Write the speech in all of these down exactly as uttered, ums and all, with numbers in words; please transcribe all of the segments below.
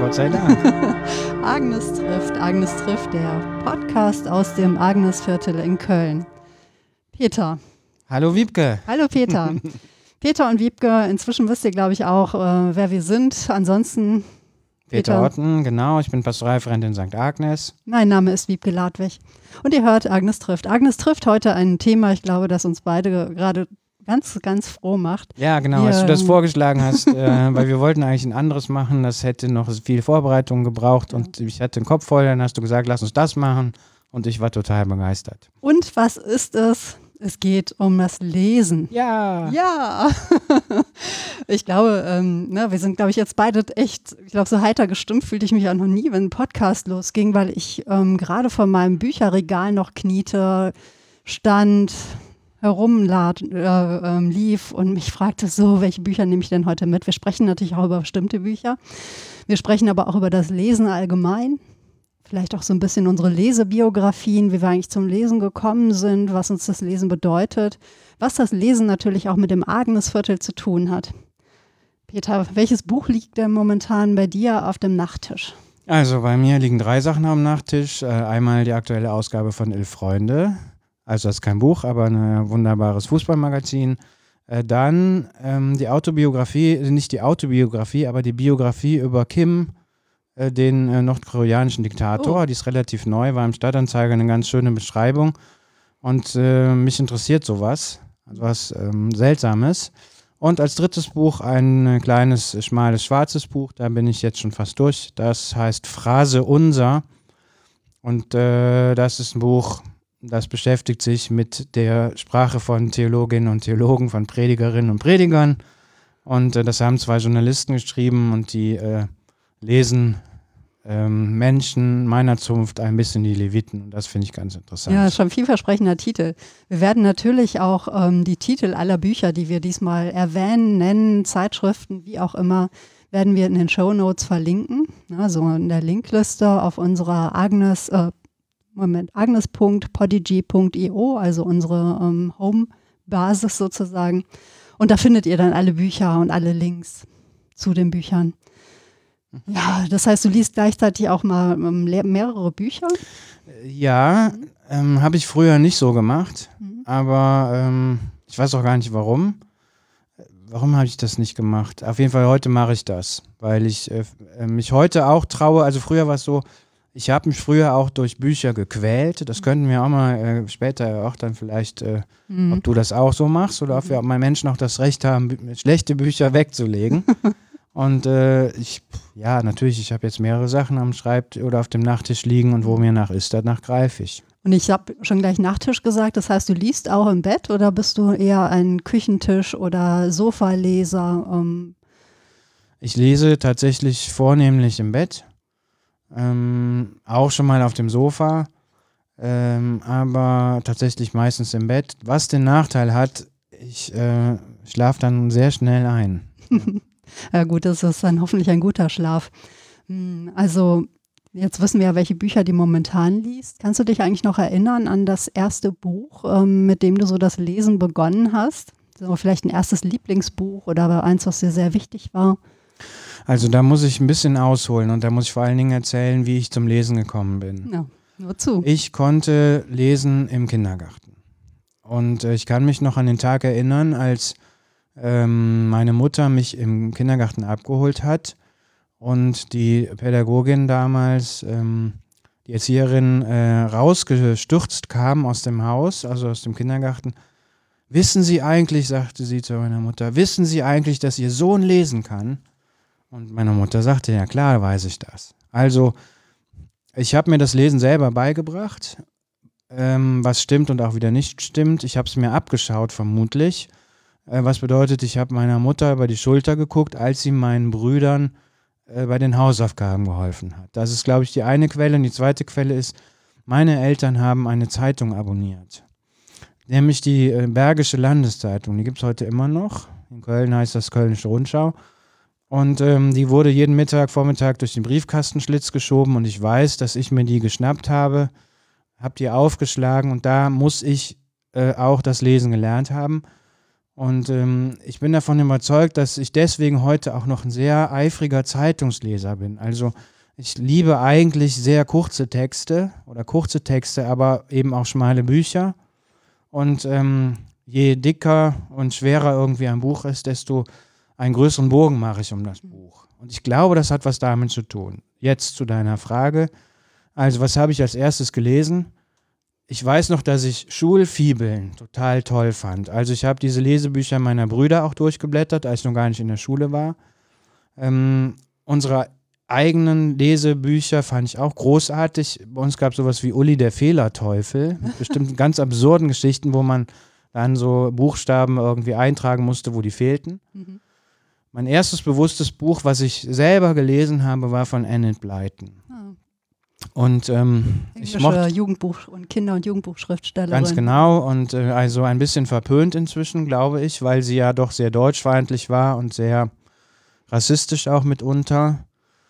Gott sei Dank. Agnes trifft, Agnes trifft, der Podcast aus dem Agnesviertel in Köln. Peter. Hallo Wiebke. Hallo Peter. Peter und Wiebke, inzwischen wisst ihr, glaube ich, auch, äh, wer wir sind. Ansonsten Peter, Peter Otten, genau. Ich bin Pastoralreferent in Sankt Agnes. Mein Name ist Wiebke Ladwig. Und ihr hört Agnes trifft. Agnes trifft heute ein Thema, ich glaube, das uns beide gerade ganz, ganz froh macht. Ja, genau, wir, als du das vorgeschlagen hast, äh, weil wir wollten eigentlich ein anderes machen, das hätte noch viel Vorbereitung gebraucht ja. und ich hatte den Kopf voll, dann hast du gesagt, lass uns das machen und ich war total begeistert. Und was ist es? Es geht um das Lesen. Ja. Ja. Ich glaube, ähm, ne, wir sind, glaube ich, jetzt beide echt, ich glaube, so heiter gestimmt fühlte ich mich auch noch nie, wenn ein Podcast losging, weil ich ähm, gerade vor meinem Bücherregal noch kniete, stand, herumlief äh, ähm, lief und mich fragte so, welche Bücher nehme ich denn heute mit? Wir sprechen natürlich auch über bestimmte Bücher. Wir sprechen aber auch über das Lesen allgemein. Vielleicht auch so ein bisschen unsere Lesebiografien, wie wir eigentlich zum Lesen gekommen sind, was uns das Lesen bedeutet, was das Lesen natürlich auch mit dem Agnesviertel zu tun hat. Peter, welches Buch liegt denn momentan bei dir auf dem Nachttisch? Also bei mir liegen drei Sachen am Nachttisch. Äh, einmal die aktuelle Ausgabe von Elf Freunde. Also das ist kein Buch, aber ein wunderbares Fußballmagazin. Äh, dann ähm, die Autobiografie, nicht die Autobiografie, aber die Biografie über Kim, äh, den äh, nordkoreanischen Diktator. Oh. Die ist relativ neu, war im Stadtanzeiger eine ganz schöne Beschreibung. Und äh, mich interessiert sowas, also was ähm, Seltsames. Und als drittes Buch ein äh, kleines, schmales, schwarzes Buch, da bin ich jetzt schon fast durch. Das heißt Phrase Unser. Und äh, das ist ein Buch, das beschäftigt sich mit der Sprache von Theologinnen und Theologen, von Predigerinnen und Predigern. Und äh, das haben zwei Journalisten geschrieben und die äh, lesen ähm, Menschen meiner Zunft ein bisschen die Leviten. Und das finde ich ganz interessant. Ja, schon vielversprechender Titel. Wir werden natürlich auch ähm, die Titel aller Bücher, die wir diesmal erwähnen, nennen, Zeitschriften, wie auch immer, werden wir in den Shownotes verlinken. Also in der Linkliste auf unserer Agnes äh, Moment, agnes punkt podigy punkt io, also unsere ähm, Home-Basis sozusagen. Und da findet ihr dann alle Bücher und alle Links zu den Büchern. Ja, das heißt, du liest gleichzeitig auch mal ähm, mehrere Bücher? Ja, ähm, habe ich früher nicht so gemacht, mhm. aber ähm, ich weiß auch gar nicht warum. Warum habe ich das nicht gemacht? Auf jeden Fall heute mache ich das, weil ich äh, mich heute auch traue. Also früher war es so, ich habe mich früher auch durch Bücher gequält. Das könnten wir auch mal äh, später auch dann vielleicht, äh, mhm. ob du das auch so machst oder ob wir, ob mal Menschen auch das Recht haben, schlechte Bücher wegzulegen. Und äh, ich, ja, natürlich, ich habe jetzt mehrere Sachen am Schreibtisch oder auf dem Nachttisch liegen und wo mir nach ist, danach greife ich. Und ich habe schon gleich Nachttisch gesagt, das heißt, du liest auch im Bett oder bist du eher ein Küchentisch- oder Sofaleser? Ähm? Ich lese tatsächlich vornehmlich im Bett. Ähm, auch schon mal auf dem Sofa, ähm, aber tatsächlich meistens im Bett. Was den Nachteil hat, ich äh, schlafe dann sehr schnell ein. Ja. Ja gut, das ist dann hoffentlich ein guter Schlaf. Also jetzt wissen wir ja, welche Bücher du momentan liest. Kannst du dich eigentlich noch erinnern an das erste Buch, ähm, mit dem du so das Lesen begonnen hast? So vielleicht ein erstes Lieblingsbuch oder eins, was dir sehr wichtig war? Also da muss ich ein bisschen ausholen und da muss ich vor allen Dingen erzählen, wie ich zum Lesen gekommen bin. Ja, nur zu. Ich konnte lesen im Kindergarten. Und äh, ich kann mich noch an den Tag erinnern, als ähm, meine Mutter mich im Kindergarten abgeholt hat und die Pädagogin damals, ähm, die Erzieherin, äh, rausgestürzt kam aus dem Haus, also aus dem Kindergarten. Wissen Sie eigentlich, sagte sie zu meiner Mutter, wissen Sie eigentlich, dass Ihr Sohn lesen kann? Und meine Mutter sagte, ja klar, weiß ich das. Also ich habe mir das Lesen selber beigebracht, ähm, was stimmt und auch wieder nicht stimmt. Ich habe es mir abgeschaut vermutlich, äh, was bedeutet, ich habe meiner Mutter über die Schulter geguckt, als sie meinen Brüdern äh, bei den Hausaufgaben geholfen hat. Das ist, glaube ich, die eine Quelle. Und die zweite Quelle ist, meine Eltern haben eine Zeitung abonniert, nämlich die äh, Bergische Landeszeitung. Die gibt es heute immer noch. In Köln heißt das Kölnische Rundschau. Und ähm, die wurde jeden Mittag, Vormittag durch den Briefkastenschlitz geschoben und ich weiß, dass ich mir die geschnappt habe, habe die aufgeschlagen und da muss ich äh, auch das Lesen gelernt haben. Und ähm, ich bin davon überzeugt, dass ich deswegen heute auch noch ein sehr eifriger Zeitungsleser bin. Also ich liebe eigentlich sehr kurze Texte oder kurze Texte, aber eben auch schmale Bücher. Und ähm, je dicker und schwerer irgendwie ein Buch ist, desto einen größeren Bogen mache ich um das Buch. Und ich glaube, das hat was damit zu tun. Jetzt zu deiner Frage. Also was habe ich als erstes gelesen? Ich weiß noch, dass ich Schulfibeln total toll fand. Also ich habe diese Lesebücher meiner Brüder auch durchgeblättert, als ich noch gar nicht in der Schule war. Ähm, unsere eigenen Lesebücher fand ich auch großartig. Bei uns gab es sowas wie Uli der Fehlerteufel, mit bestimmten ganz absurden Geschichten, wo man dann so Buchstaben irgendwie eintragen musste, wo die fehlten. Mhm. Mein erstes bewusstes Buch, was ich selber gelesen habe, war von Enid Blyton. Oh. Und ähm, Englische ich mochte Jugendbuch- und Kinder- und Jugendbuchschriftstellerin. Ganz genau und äh, also ein bisschen verpönt inzwischen, glaube ich, weil sie ja doch sehr deutschfeindlich war und sehr rassistisch auch mitunter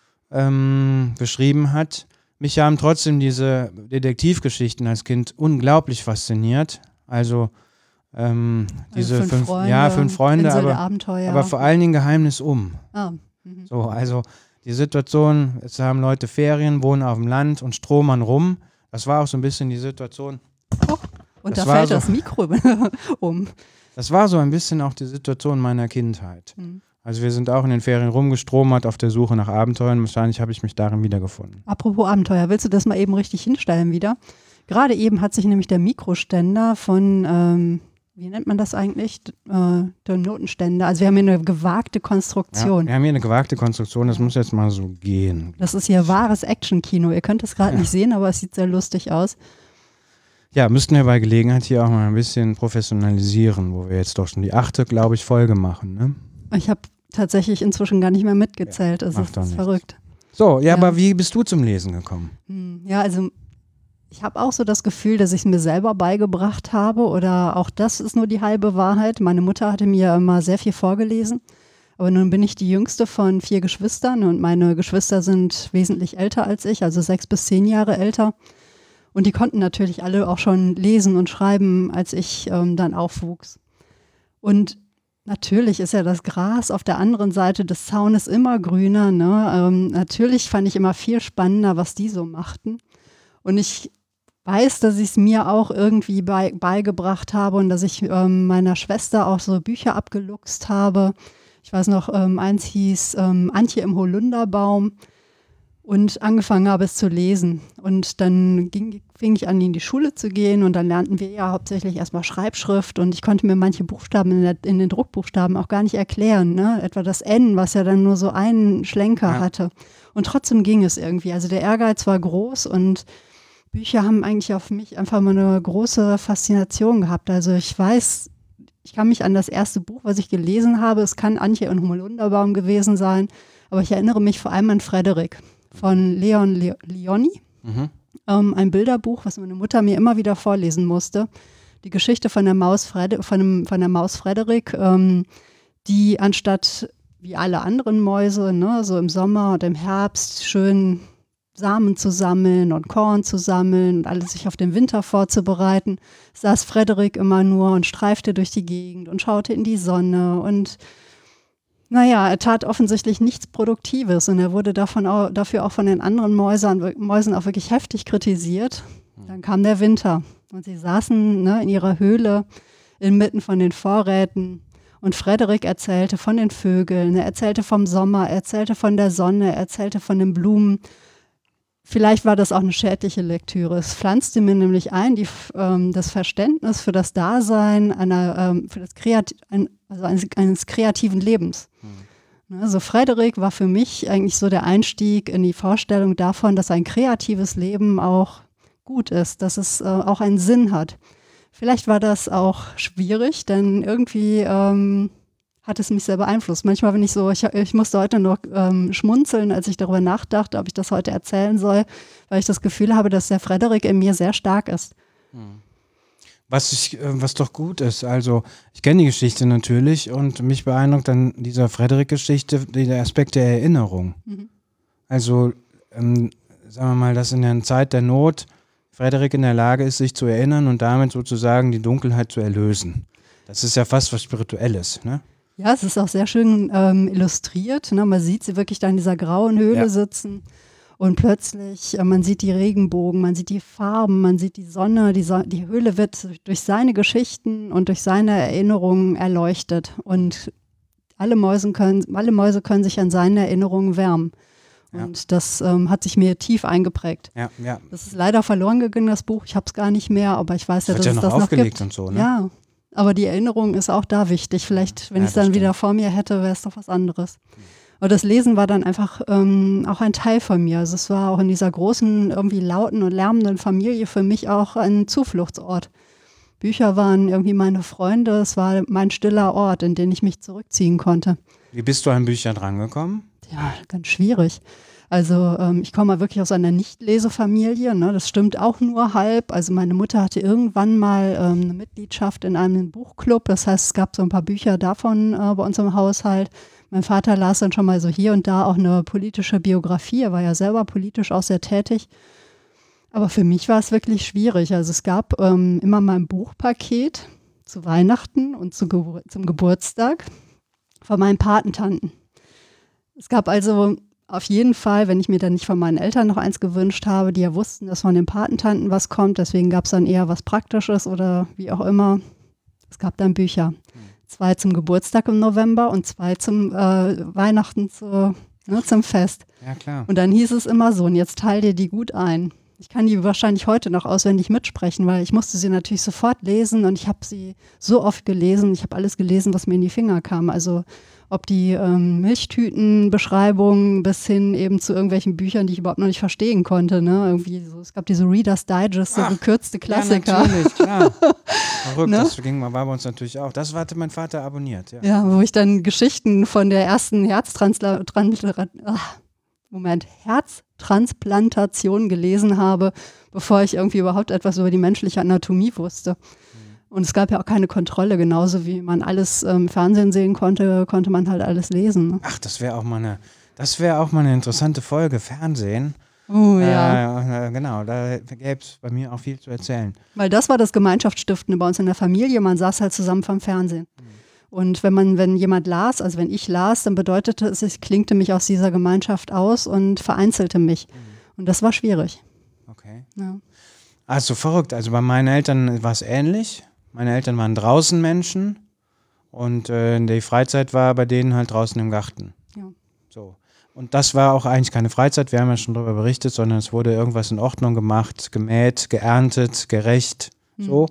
ähm, beschrieben hat. Mich haben trotzdem diese Detektivgeschichten als Kind unglaublich fasziniert. Also ähm, diese also fünf, fünf, Freunde, ja, fünf Freunde, Insel aber, der Abenteuer. aber vor allen Dingen Geheimnis um. Ah, mhm. So, also die Situation, es haben Leute Ferien, wohnen auf dem Land und stromern rum. Das war auch so ein bisschen die Situation. Oh, und das da fällt so, das Mikro um. Das war so ein bisschen auch die Situation meiner Kindheit. Mhm. Also wir sind auch in den Ferien rumgestromert auf der Suche nach Abenteuern. Wahrscheinlich habe ich mich darin wiedergefunden. Apropos Abenteuer, willst du das mal eben richtig hinstellen wieder? Gerade eben hat sich nämlich der Mikroständer von, ähm, wie nennt man das eigentlich? Äh, der Notenständer. Also wir haben hier eine gewagte Konstruktion. Ja, wir haben hier eine gewagte Konstruktion, das muss jetzt mal so gehen. Das ist hier wahres Action-Kino. Ihr könnt es gerade ja. nicht sehen, aber es sieht sehr lustig aus. Ja, müssten wir bei Gelegenheit hier auch mal ein bisschen professionalisieren, wo wir jetzt doch schon die achte, glaube ich, Folge machen. Ne? Ich habe tatsächlich inzwischen gar nicht mehr mitgezählt. Also es ist verrückt. So, ja, ja, aber wie bist du zum Lesen gekommen? Ja, also ich habe auch so das Gefühl, dass ich es mir selber beigebracht habe oder auch das ist nur die halbe Wahrheit. Meine Mutter hatte mir immer sehr viel vorgelesen, aber nun bin ich die jüngste von vier Geschwistern und meine Geschwister sind wesentlich älter als ich, also sechs bis zehn Jahre älter. Und die konnten natürlich alle auch schon lesen und schreiben, als ich ähm, dann aufwuchs. Und natürlich ist ja das Gras auf der anderen Seite des Zaunes immer grüner. Ne? Ähm, natürlich fand ich immer viel spannender, was die so machten. Und ich weiß, dass ich es mir auch irgendwie bei, beigebracht habe und dass ich ähm, meiner Schwester auch so Bücher abgeluchst habe. Ich weiß noch, ähm, eins hieß ähm, Antje im Holunderbaum. Und angefangen habe es zu lesen. Und dann ging, fing ich an, in die Schule zu gehen und dann lernten wir ja hauptsächlich erstmal Schreibschrift und ich konnte mir manche Buchstaben in, der, in den Druckbuchstaben auch gar nicht erklären. Ne? Etwa das N, was ja dann nur so einen Schlenker ja. hatte. Und trotzdem ging es irgendwie. Also der Ehrgeiz war groß und Bücher haben eigentlich auf mich einfach mal eine große Faszination gehabt. Also ich weiß, ich kann mich an das erste Buch, was ich gelesen habe, es kann Antje im Holunderbaum gewesen sein, aber ich erinnere mich vor allem an Frederik von Leon Le- Leoni, mhm. ähm, ein Bilderbuch, was meine Mutter mir immer wieder vorlesen musste. Die Geschichte von der Maus, Frede- von dem, von der Maus Frederik, ähm, die anstatt wie alle anderen Mäuse, ne, so im Sommer und im Herbst schön Samen zu sammeln und Korn zu sammeln und alles sich auf den Winter vorzubereiten, saß Frederik immer nur und streifte durch die Gegend und schaute in die Sonne und naja, er tat offensichtlich nichts Produktives und er wurde davon auch, dafür auch von den anderen Mäusern, Mäusen auch wirklich heftig kritisiert. Dann kam der Winter und sie saßen ne, in ihrer Höhle inmitten von den Vorräten und Frederik erzählte von den Vögeln, er erzählte vom Sommer, er erzählte von der Sonne, er erzählte von den Blumen. Vielleicht war das auch eine schädliche Lektüre. Es pflanzte mir nämlich ein, die, ähm, das Verständnis für das Dasein einer, ähm, für das Kreat- ein, also eines, eines kreativen Lebens. Mhm. Also Frederik war für mich eigentlich so der Einstieg in die Vorstellung davon, dass ein kreatives Leben auch gut ist, dass es äh, auch einen Sinn hat. Vielleicht war das auch schwierig, denn irgendwie ähm, hat es mich sehr beeinflusst. Manchmal bin ich so, ich, ich musste heute noch ähm, schmunzeln, als ich darüber nachdachte, ob ich das heute erzählen soll, weil ich das Gefühl habe, dass der Frederik in mir sehr stark ist. Was, ich, was doch gut ist. Also ich kenne die Geschichte natürlich und mich beeindruckt an dieser Frederik-Geschichte der Aspekt der Erinnerung. Mhm. Also ähm, sagen wir mal, dass in der Zeit der Not Frederik in der Lage ist, sich zu erinnern und damit sozusagen die Dunkelheit zu erlösen. Das ist ja fast was Spirituelles, ne? Ja, es ist auch sehr schön ähm, illustriert. Ne? Man sieht sie wirklich da in dieser grauen Höhle Ja. sitzen und plötzlich, äh, man sieht die Regenbogen, man sieht die Farben, man sieht die Sonne. Die, so- die Höhle wird durch seine Geschichten und durch seine Erinnerungen erleuchtet. Und alle, Mäusen können, alle Mäuse können sich an seine Erinnerungen wärmen. Ja. Und das ähm, hat sich mir tief eingeprägt. Ja, ja. Das ist leider verloren gegangen, das Buch. Ich habe es gar nicht mehr, aber ich weiß ja, Wird dass ja es noch das noch aufgelegt gibt. und so, ne? Ja, aber die Erinnerung ist auch da wichtig. Vielleicht, wenn Ja, ich es das dann wieder stimmt. vor mir hätte, wäre es doch was anderes. Aber das Lesen war dann einfach ähm, auch ein Teil von mir. Also es war auch in dieser großen, irgendwie lauten und lärmenden Familie für mich auch ein Zufluchtsort. Bücher waren irgendwie meine Freunde. Es war mein stiller Ort, in den ich mich zurückziehen konnte. Wie bist du an Bücher drangekommen? Ja, ganz schwierig. Also ähm, ich komme mal wirklich aus einer Nicht-Lesefamilie, ne? Das stimmt auch nur halb. Also meine Mutter hatte irgendwann mal ähm, eine Mitgliedschaft in einem Buchclub. Das heißt, es gab so ein paar Bücher davon äh, bei uns im Haushalt. Mein Vater las dann schon mal so hier und da auch eine politische Biografie. Er war ja selber politisch auch sehr tätig. Aber für mich war es wirklich schwierig. Also es gab ähm, immer mal ein Buchpaket zu Weihnachten und zu Gebur- zum Geburtstag von meinen Patentanten. Es gab also auf jeden Fall, wenn ich mir dann nicht von meinen Eltern noch eins gewünscht habe, die ja wussten, dass von den Patentanten was kommt, deswegen gab es dann eher was Praktisches oder wie auch immer. Es gab dann Bücher. Zwei zum Geburtstag im November und zwei zum äh, Weihnachten zu, ne, zum Fest. Ja, klar. Und dann hieß es immer so, und jetzt teil dir die gut ein. Ich kann die wahrscheinlich heute noch auswendig mitsprechen, weil ich musste sie natürlich sofort lesen und ich habe sie so oft gelesen. Ich habe alles gelesen, was mir in die Finger kam. Also ob die ähm, Milchtütenbeschreibungen bis hin eben zu irgendwelchen Büchern, die ich überhaupt noch nicht verstehen konnte. Ne? Irgendwie so, es gab diese Reader's Digest, so Ach, gekürzte Klassiker. Ja, natürlich, klar. Verrückt, Ne? das ging, war bei uns natürlich auch. Das hatte mein Vater abonniert, ja. Ja, wo ich dann Geschichten von der ersten Herztransla Trans ach, Moment, Herztransplantation gelesen habe, bevor ich irgendwie überhaupt etwas über die menschliche Anatomie wusste. Und es gab ja auch keine Kontrolle, genauso wie man alles im ähm, Fernsehen sehen konnte, konnte man halt alles lesen. Ne? Ach, das wäre auch mal eine, das wäre auch mal eine interessante Folge, Fernsehen. Oh ja. Äh, genau, da gäbe es bei mir auch viel zu erzählen. Weil das war das Gemeinschaftsstiftende bei uns in der Familie. Man saß halt zusammen vom Fernsehen. Mhm. Und wenn man, wenn jemand las, also wenn ich las, dann bedeutete es, ich klinkte mich aus dieser Gemeinschaft aus und vereinzelte mich. Mhm. Und das war schwierig. Okay. Ja. Also verrückt. Also bei meinen Eltern war es ähnlich. Meine Eltern waren draußen Menschen und äh, die Freizeit war bei denen halt draußen im Garten. Ja. So. Und das war auch eigentlich keine Freizeit, wir haben ja schon darüber berichtet, sondern es wurde irgendwas in Ordnung gemacht, gemäht, geerntet, gerecht, mhm. so.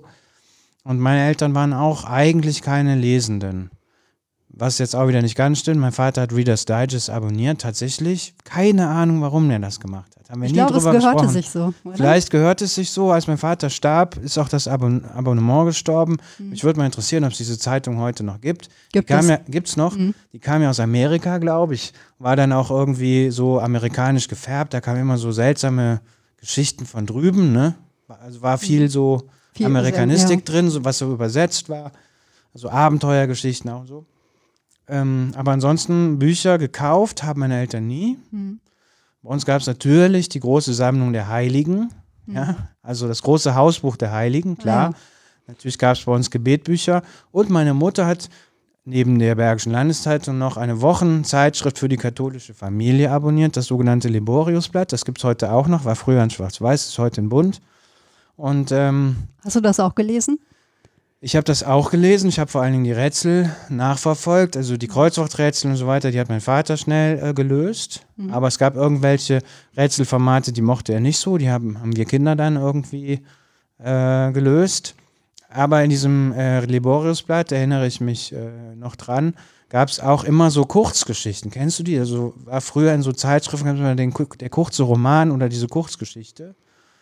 Und meine Eltern waren auch eigentlich keine Lesenden. Was jetzt auch wieder nicht ganz stimmt, mein Vater hat Reader's Digest abonniert, tatsächlich. Keine Ahnung, warum der das gemacht hat. Haben wir ich nie glaube, drüber es gehörte gesprochen. sich so. Oder? Vielleicht gehört es sich so, als mein Vater starb, ist auch das Abon- Abonnement gestorben. Mhm. Mich würde mal interessieren, ob es diese Zeitung heute noch gibt. Gibt die kam es. Ja, gibt's noch. Mhm. Die kam ja aus Amerika, glaube ich. War dann auch irgendwie so amerikanisch gefärbt. Da kamen immer so seltsame Geschichten von drüben, ne? Also war viel so viel Amerikanistik ja. drin, so, was so übersetzt war. Also Abenteuergeschichten auch so. Ähm, aber ansonsten Bücher gekauft haben meine Eltern nie. Mhm. Bei uns gab es natürlich die große Sammlung der Heiligen, mhm. ja, also das große Hausbuch der Heiligen, klar. Ja. Natürlich gab es bei uns Gebetbücher und meine Mutter hat neben der Bergischen Landeszeitung noch eine Wochenzeitschrift für die katholische Familie abonniert, das sogenannte Liboriusblatt. Das gibt es heute auch noch, war früher in Schwarz-Weiß, ist heute in Bunt. Und, ähm, hast du das auch gelesen? Ich habe das auch gelesen. Ich habe vor allen Dingen die Rätsel nachverfolgt, also die Kreuzworträtsel und so weiter, die hat mein Vater schnell äh, gelöst. Mhm. Aber es gab irgendwelche Rätselformate, die mochte er nicht so. Die haben, haben wir Kinder dann irgendwie äh, gelöst. Aber in diesem äh, Liboriusblatt, erinnere ich mich äh, noch dran, gab es auch immer so Kurzgeschichten. Kennst du die? Also war früher in so Zeitschriften gab es immer den, der kurze Roman oder diese Kurzgeschichte.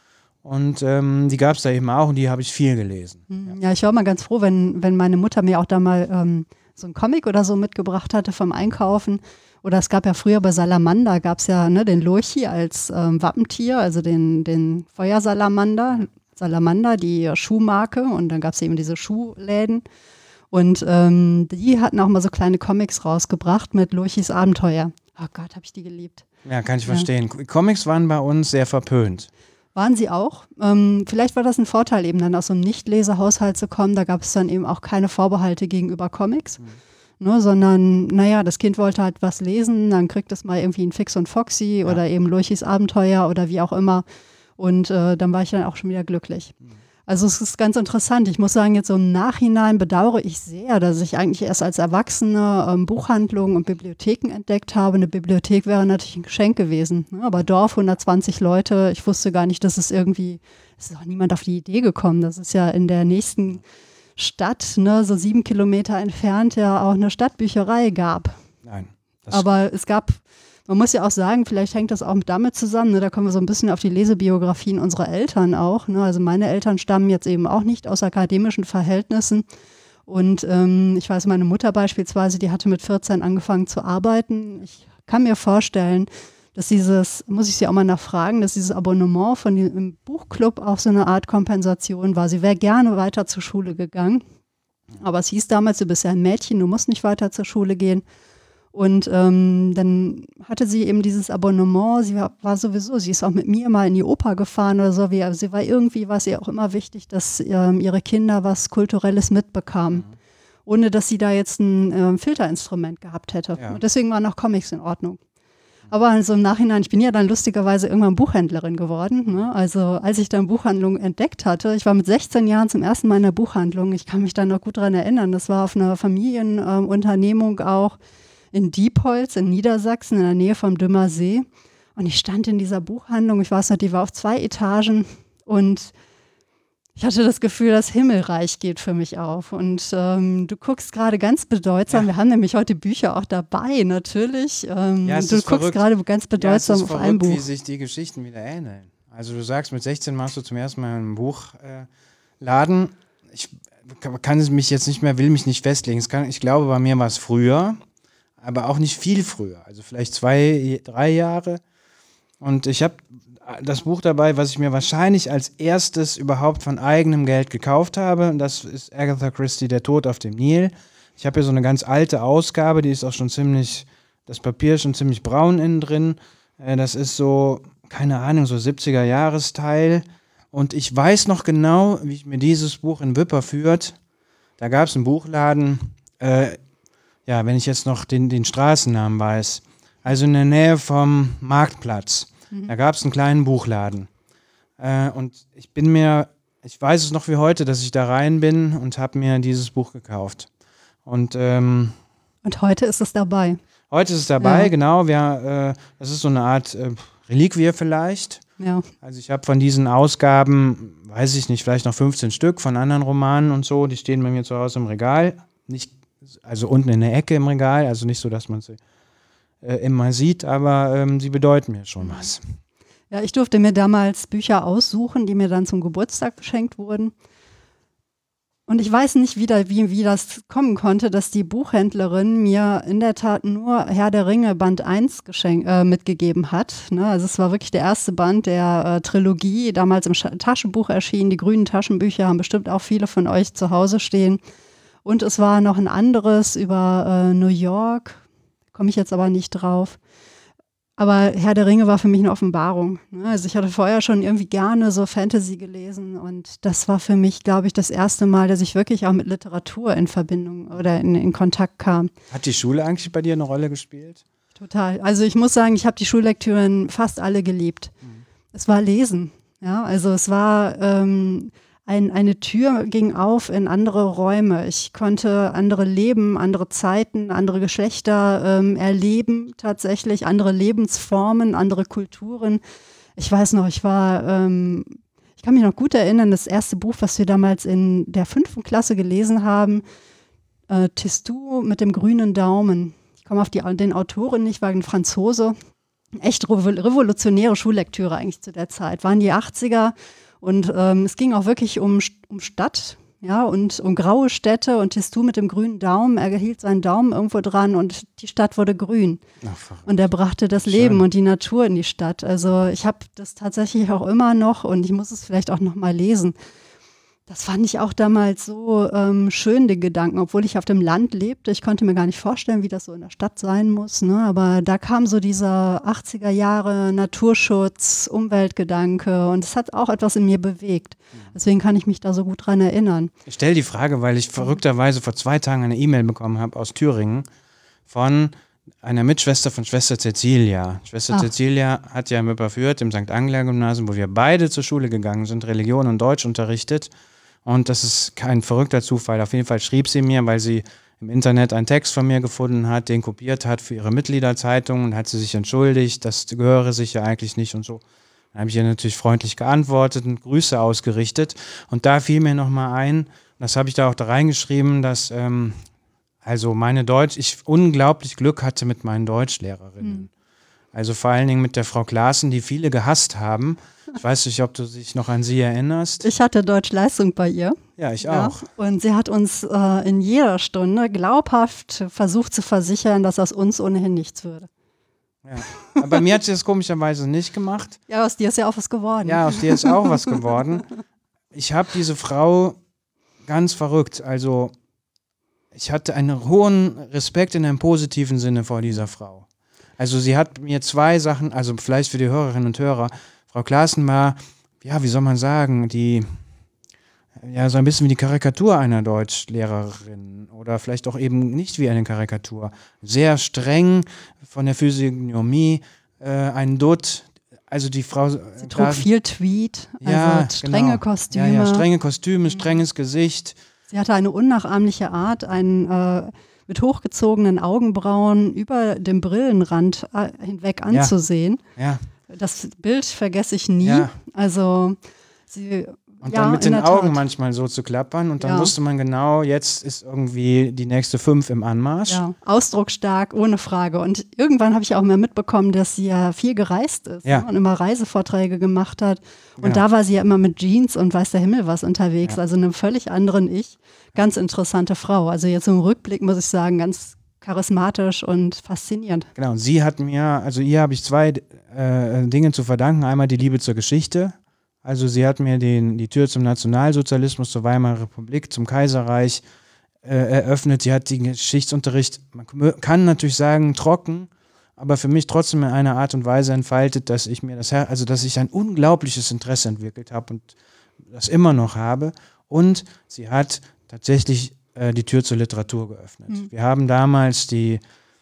Und ähm, die gab es da eben auch und die habe ich viel gelesen. Ja. ja, ich war mal ganz froh, wenn, wenn meine Mutter mir auch da mal ähm, so einen Comic oder so mitgebracht hatte vom Einkaufen. Oder es gab ja früher bei Salamander, gab es ja ne, den Lurchi als ähm, Wappentier, also den, den Feuersalamander, Salamander, die Schuhmarke. Und dann gab es eben diese Schuhläden. Und ähm, die hatten auch mal so kleine Comics rausgebracht mit Lurchis Abenteuer. Oh Gott, habe ich die geliebt. Ja, kann ich ja. verstehen. Comics waren bei uns sehr verpönt. Waren sie auch. Ähm, vielleicht war das ein Vorteil, eben dann aus so einem Nicht-Leser-Haushalt zu kommen. Da gab es dann eben auch keine Vorbehalte gegenüber Comics, mhm. ne, sondern, naja, das Kind wollte halt was lesen, dann kriegt es mal irgendwie ein Fix und Foxy ja. oder eben Lurchis Abenteuer oder wie auch immer. Und äh, dann war ich dann auch schon wieder glücklich. Mhm. Also es ist ganz interessant. Ich muss sagen, jetzt so im Nachhinein bedauere ich sehr, dass ich eigentlich erst als Erwachsene ähm, Buchhandlungen und Bibliotheken entdeckt habe. Eine Bibliothek wäre natürlich ein Geschenk gewesen. Ne? Aber Dorf, hundertzwanzig Leute, ich wusste gar nicht, dass es irgendwie, es ist auch niemand auf die Idee gekommen. Das ist ja in der nächsten Stadt, ne, so sieben Kilometer entfernt, ja auch eine Stadtbücherei gab. Nein. Aber es gab... Man muss ja auch sagen, vielleicht hängt das auch damit zusammen, ne? Da kommen wir so ein bisschen auf die Lesebiografien unserer Eltern auch. Ne? Also meine Eltern stammen jetzt eben auch nicht aus akademischen Verhältnissen. Und ähm, ich weiß, meine Mutter beispielsweise, die hatte mit vierzehn angefangen zu arbeiten. Ich kann mir vorstellen, dass dieses, muss ich sie auch mal nachfragen, dass dieses Abonnement von dem Buchclub auch so eine Art Kompensation war. Sie wäre gerne weiter zur Schule gegangen. Aber es hieß damals, du bist ja ein Mädchen, du musst nicht weiter zur Schule gehen. Und ähm, dann hatte sie eben dieses Abonnement, sie war, war sowieso, sie ist auch mit mir mal in die Oper gefahren oder so, wie, also sie war irgendwie, war es ihr auch immer wichtig, dass ähm, ihre Kinder was Kulturelles mitbekamen, mhm. ohne dass sie da jetzt ein ähm, Filterinstrument gehabt hätte. Ja. Und deswegen waren auch Comics in Ordnung. Aber also im Nachhinein, ich bin ja dann lustigerweise irgendwann Buchhändlerin geworden. Ne? Also als ich dann Buchhandlung entdeckt hatte, ich war mit sechzehn Jahren zum ersten Mal in der Buchhandlung, ich kann mich da noch gut dran erinnern, das war auf einer Familienunternehmung ähm, auch, in Diepholz in Niedersachsen in der Nähe vom Dümmer See. Und ich stand in dieser Buchhandlung, ich weiß noch, die war auf zwei Etagen und ich hatte das Gefühl, das Himmelreich geht für mich auf. Und ähm, du guckst gerade ganz bedeutsam, ja. wir haben nämlich heute Bücher auch dabei, natürlich. Ähm, ja, es du ist guckst verrückt. gerade ganz bedeutsam ja, es ist auf verrückt, ein Buch. Wie sich die Geschichten wieder ähneln. Also du sagst, mit sechzehn machst du zum ersten Mal einen Buchladen. Äh, ich kann es mich jetzt nicht mehr, will mich nicht festlegen. Es kann, ich glaube, bei mir war es früher. Aber auch nicht viel früher, also vielleicht zwei, drei Jahre. Und ich habe das Buch dabei, was ich mir wahrscheinlich als erstes überhaupt von eigenem Geld gekauft habe. Und das ist Agatha Christie, Der Tod auf dem Nil. Ich habe hier so eine ganz alte Ausgabe, die ist auch schon ziemlich, das Papier ist schon ziemlich braun innen drin. Das ist so, keine Ahnung, so siebziger-Jahresteil. Und ich weiß noch genau, wie ich mir dieses Buch in Wipperfürth, da gab es einen Buchladen, äh, ja, wenn ich jetzt noch den, den Straßennamen weiß, also in der Nähe vom Marktplatz, mhm. da gab es einen kleinen Buchladen. Äh, und ich bin mir, ich weiß es noch wie heute, dass ich da rein bin und habe mir dieses Buch gekauft. Und, ähm, und heute ist es dabei. Heute ist es dabei, ja. genau. Wir, äh, das ist so eine Art äh, Reliquie vielleicht. Ja. Also ich habe von diesen Ausgaben, weiß ich nicht, vielleicht noch fünfzehn Stück von anderen Romanen und so, die stehen bei mir zu Hause im Regal. Nicht Also unten in der Ecke im Regal, also nicht so, dass man sie äh, immer sieht, aber ähm, sie bedeuten mir schon was. Ja, ich durfte mir damals Bücher aussuchen, die mir dann zum Geburtstag geschenkt wurden. Und ich weiß nicht, wie, da, wie, wie das kommen konnte, dass die Buchhändlerin mir in der Tat nur Herr der Ringe Band eins geschenk, äh, mitgegeben hat. Ne? Also es war wirklich der erste Band der äh, Trilogie, damals im Sch- Taschenbuch erschienen. Die grünen Taschenbücher haben bestimmt auch viele von euch zu Hause stehen. Und es war noch ein anderes über äh, New York, komme ich jetzt aber nicht drauf. Aber Herr der Ringe war für mich eine Offenbarung. Ne? Also ich hatte vorher schon irgendwie gerne so Fantasy gelesen und das war für mich, glaube ich, das erste Mal, dass ich wirklich auch mit Literatur in Verbindung oder in, in Kontakt kam. Hat die Schule eigentlich bei dir eine Rolle gespielt? Total. Also ich muss sagen, ich habe die Schullektüren fast alle geliebt. Mhm. Es war Lesen. Ja, also es war ähm, Ein, eine Tür ging auf in andere Räume. Ich konnte andere Leben, andere Zeiten, andere Geschlechter ähm, erleben, tatsächlich andere Lebensformen, andere Kulturen. Ich weiß noch, ich war, ähm, ich kann mich noch gut erinnern, das erste Buch, was wir damals in der fünften Klasse gelesen haben, äh, Tistou mit dem grünen Daumen. Ich komme auf die, den Autoren nicht, war ein Franzose. Echt revolutionäre Schullektüre eigentlich zu der Zeit. Waren die achtziger. Und ähm, es ging auch wirklich um, um Stadt, ja, und um graue Städte und Tistou mit dem grünen Daumen, er hielt seinen Daumen irgendwo dran und die Stadt wurde grün. Ach, und er brachte das Schön. Leben und die Natur in die Stadt. Also ich habe das tatsächlich auch immer noch und ich muss es vielleicht auch noch mal lesen. Das fand ich auch damals so ähm, schön, den Gedanken, obwohl ich auf dem Land lebte. Ich konnte mir gar nicht vorstellen, wie das so in der Stadt sein muss. Ne? Aber da kam so dieser achtziger Jahre Naturschutz, Umweltgedanke und es hat auch etwas in mir bewegt. Deswegen kann ich mich da so gut dran erinnern. Ich stelle die Frage, weil ich verrückterweise vor zwei Tagen eine E-Mail bekommen habe aus Thüringen von einer Mitschwester von Schwester Cecilia. Schwester Ach. Cecilia hat ja in Wipperfürth im Sankt Angela Gymnasium, wo wir beide zur Schule gegangen sind, Religion und Deutsch unterrichtet. Und das ist kein verrückter Zufall. Auf jeden Fall schrieb sie mir, weil sie im Internet einen Text von mir gefunden hat, den kopiert hat für ihre Mitgliederzeitung und hat sie sich entschuldigt, das gehöre sich ja eigentlich nicht und so. Dann habe ich ihr natürlich freundlich geantwortet und Grüße ausgerichtet. Und da fiel mir nochmal ein, das habe ich da auch da reingeschrieben, dass ähm, also meine Deutsch, ich unglaublich Glück hatte mit meinen Deutschlehrerinnen. Mhm. Also vor allen Dingen mit der Frau Klaassen, die viele gehasst haben. Ich weiß nicht, ob du dich noch an sie erinnerst. Ich hatte Deutschleistung bei ihr. Ja, ich ja. auch. Und sie hat uns äh, in jeder Stunde glaubhaft versucht zu versichern, dass aus uns ohnehin nichts würde. Ja. Aber bei mir hat sie das komischerweise nicht gemacht. Ja, aus dir ist ja auch was geworden. Ja, aus dir ist auch was geworden. Ich habe diese Frau ganz verrückt, also ich hatte einen hohen Respekt in einem positiven Sinne vor dieser Frau. Also sie hat mir zwei Sachen, also vielleicht für die Hörerinnen und Hörer, Frau Klaassen war, ja, wie soll man sagen, die, ja, so ein bisschen wie die Karikatur einer Deutschlehrerin oder vielleicht auch eben nicht wie eine Karikatur. Sehr streng von der Physiognomie, äh, ein Dutt, also die Frau... Sie trug Klaassen, viel Tweed, also ja, strenge genau. Kostüme. Ja, ja, strenge Kostüme, strenges Gesicht. Sie hatte eine unnachahmliche Art, ein... Äh, mit hochgezogenen Augenbrauen über dem Brillenrand äh, hinweg anzusehen. Ja. Ja. Das Bild vergesse ich nie. Ja. Also sie Und ja, dann mit den Augen Tat. manchmal so zu klappern und dann ja. wusste man genau, jetzt ist irgendwie die nächste fünf im Anmarsch. Ja, ausdrucksstark, ohne Frage. Und irgendwann habe ich auch mehr mitbekommen, dass sie ja viel gereist ist ja. ne? und immer Reisevorträge gemacht hat. Und genau. da war sie ja immer mit Jeans und weiß der Himmel was unterwegs, ja. also einem völlig anderen Ich. Ganz interessante Frau. Also jetzt im Rückblick muss ich sagen, ganz charismatisch und faszinierend. Genau, und sie hat mir, also ihr habe ich zwei äh, Dinge zu verdanken. Einmal die Liebe zur Geschichte. Also sie hat mir den, die Tür zum Nationalsozialismus, zur Weimarer Republik, zum Kaiserreich äh, eröffnet. Sie hat den Geschichtsunterricht, man kann natürlich sagen, trocken, aber für mich trotzdem in einer Art und Weise entfaltet, dass ich mir das, also dass ich ein unglaubliches Interesse entwickelt habe und das immer noch habe. Und sie hat tatsächlich äh, die Tür zur Literatur geöffnet. Mhm. Wir haben damals die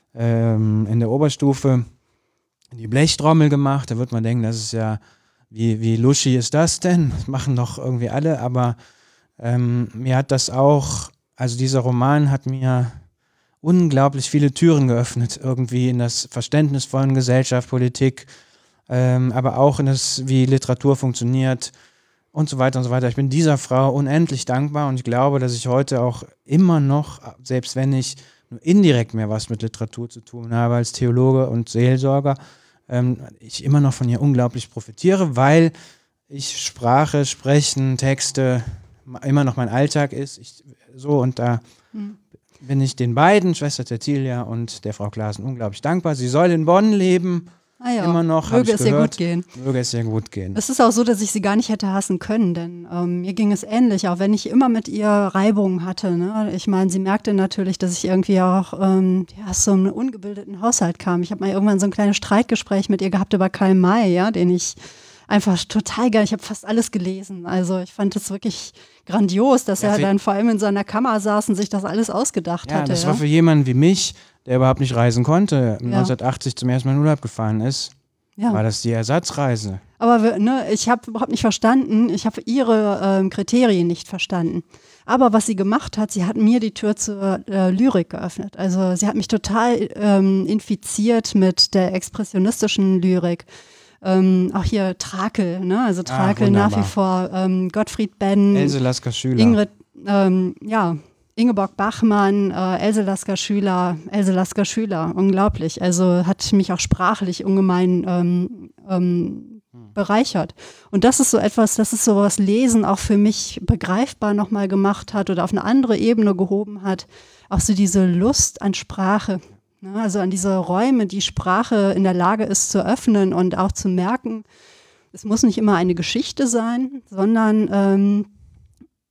ähm, in der Oberstufe die Blechtrommel gemacht. Da wird man denken, das ist ja, wie, wie luschi ist das denn? Das machen doch irgendwie alle, aber ähm, mir hat das auch, also dieser Roman hat mir unglaublich viele Türen geöffnet, irgendwie in das Verständnis von Gesellschaft, Politik, ähm, aber auch in das, wie Literatur funktioniert, und so weiter und so weiter. Ich bin dieser Frau unendlich dankbar und ich glaube, dass ich heute auch immer noch, selbst wenn ich nur indirekt mehr was mit Literatur zu tun habe als Theologe und Seelsorger, ähm, ich immer noch von ihr unglaublich profitiere, weil ich Sprache, Sprechen, Texte immer noch mein Alltag ist. Ich, so und da mhm. bin ich den beiden, Schwester Cecilia und der Frau Klaassen, unglaublich dankbar. Sie soll in Bonn leben. Ah ja. Immer noch, möge es ihr gut gehen. Möge es ihr gut gehen. Es ist auch so, dass ich sie gar nicht hätte hassen können, denn ähm, mir ging es ähnlich, auch wenn ich immer mit ihr Reibungen hatte. Ne? Ich meine, sie merkte natürlich, dass ich irgendwie auch ähm, ja, aus so einem ungebildeten Haushalt kam. Ich habe mal irgendwann so ein kleines Streitgespräch mit ihr gehabt über Karl May, ja, den ich einfach total geil, ich habe fast alles gelesen. Also ich fand es wirklich grandios, dass ja, er dann vor allem in seiner Kammer saß und sich das alles ausgedacht ja, hatte. Das ja, war für jemanden wie mich, der überhaupt nicht reisen konnte, ja. neunzehnhundertachtzig zum ersten Mal in Urlaub gefahren ist, ja. war das die Ersatzreise. Aber ne, ich habe überhaupt nicht verstanden, ich habe ihre ähm, Kriterien nicht verstanden. Aber was sie gemacht hat, sie hat mir die Tür zur äh, Lyrik geöffnet. Also sie hat mich total ähm, infiziert mit der expressionistischen Lyrik. Ähm, auch hier Trakel, ne? Also Trakel ah, nach wie vor, ähm, Gottfried Benn, Else Lasker-Schüler, Ingrid, ähm, ja, Ingeborg Bachmann, äh, Else Lasker-Schüler, Else Lasker-Schüler, unglaublich. Also hat mich auch sprachlich ungemein ähm, ähm, bereichert. Und das ist so etwas, das ist so was Lesen auch für mich begreifbar nochmal gemacht hat oder auf eine andere Ebene gehoben hat. Auch so diese Lust an Sprache. Also an diese Räume, die Sprache in der Lage ist zu öffnen und auch zu merken, es muss nicht immer eine Geschichte sein, sondern ähm,